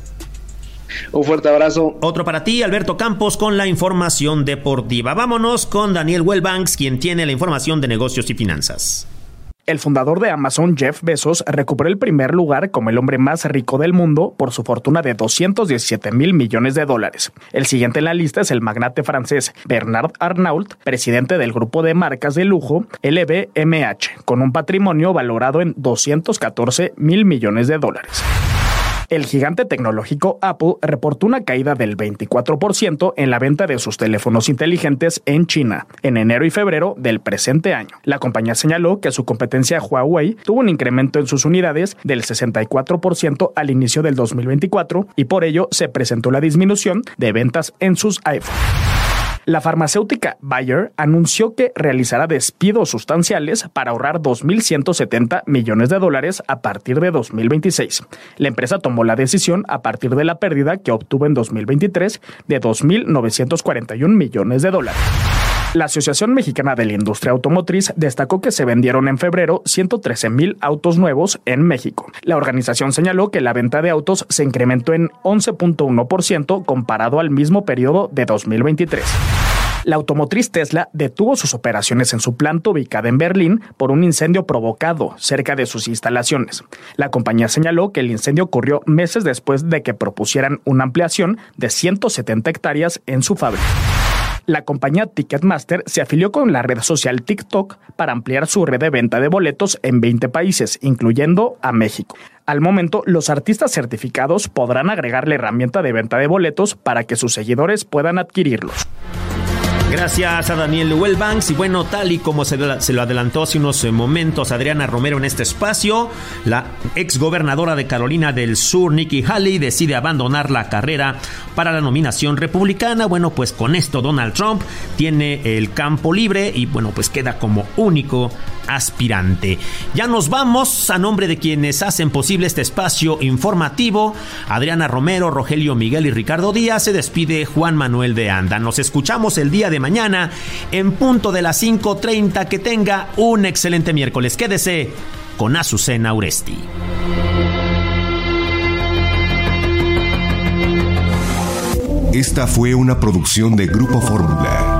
Un fuerte abrazo. Otro para ti, Alberto Campos, con la información deportiva. Vámonos con Daniel Wellbanks, quien tiene la información de negocios y finanzas. El fundador de Amazon, Jeff Bezos, recuperó el primer lugar como el hombre más rico del mundo por su fortuna de doscientos diecisiete mil millones de dólares. El siguiente en la lista es el magnate francés Bernard Arnault, presidente del grupo de marcas de lujo L V M H, con un patrimonio valorado en doscientos catorce mil millones de dólares. El gigante tecnológico Apple reportó una caída del veinticuatro por ciento en la venta de sus teléfonos inteligentes en China en enero y febrero del presente año. La compañía señaló que su competencia Huawei tuvo un incremento en sus unidades del sesenta y cuatro por ciento al inicio del dos mil veinticuatro, y por ello se presentó la disminución de ventas en sus iPhone. La farmacéutica Bayer anunció que realizará despidos sustanciales para ahorrar dos mil ciento setenta millones de dólares a partir de dos mil veintiséis. La empresa tomó la decisión a partir de la pérdida que obtuvo en dos mil veintitrés de dos mil novecientos cuarenta y un millones de dólares. La Asociación Mexicana de la Industria Automotriz destacó que se vendieron en febrero ciento trece mil autos nuevos en México. La organización señaló que la venta de autos se incrementó en once punto uno por ciento comparado al mismo periodo de dos mil veintitrés. La automotriz Tesla detuvo sus operaciones en su planta ubicada en Berlín por un incendio provocado cerca de sus instalaciones. La compañía señaló que el incendio ocurrió meses después de que propusieran una ampliación de ciento setenta hectáreas en su fábrica. La compañía Ticketmaster se afilió con la red social TikTok para ampliar su red de venta de boletos en veinte países, incluyendo a México. Al momento, los artistas certificados podrán agregar la herramienta de venta de boletos para que sus seguidores puedan adquirirlos. Gracias a Daniel Wellbanks. Y bueno, tal y como se, se lo adelantó hace unos momentos Adriana Romero en este espacio, la exgobernadora de Carolina del Sur, Nikki Haley, decide abandonar la carrera para la nominación republicana. Bueno, pues con esto Donald Trump tiene el campo libre y bueno, pues queda como único aspirante. Ya nos vamos. A nombre de quienes hacen posible este espacio informativo, Adriana Romero, Rogelio Miguel y Ricardo Díaz, se despide Juan Manuel de Anda. Nos escuchamos el día de mañana en punto de las cinco treinta. Que tenga un excelente miércoles. Quédese con Azucena Uresti. Esta fue una producción de Grupo Fórmula.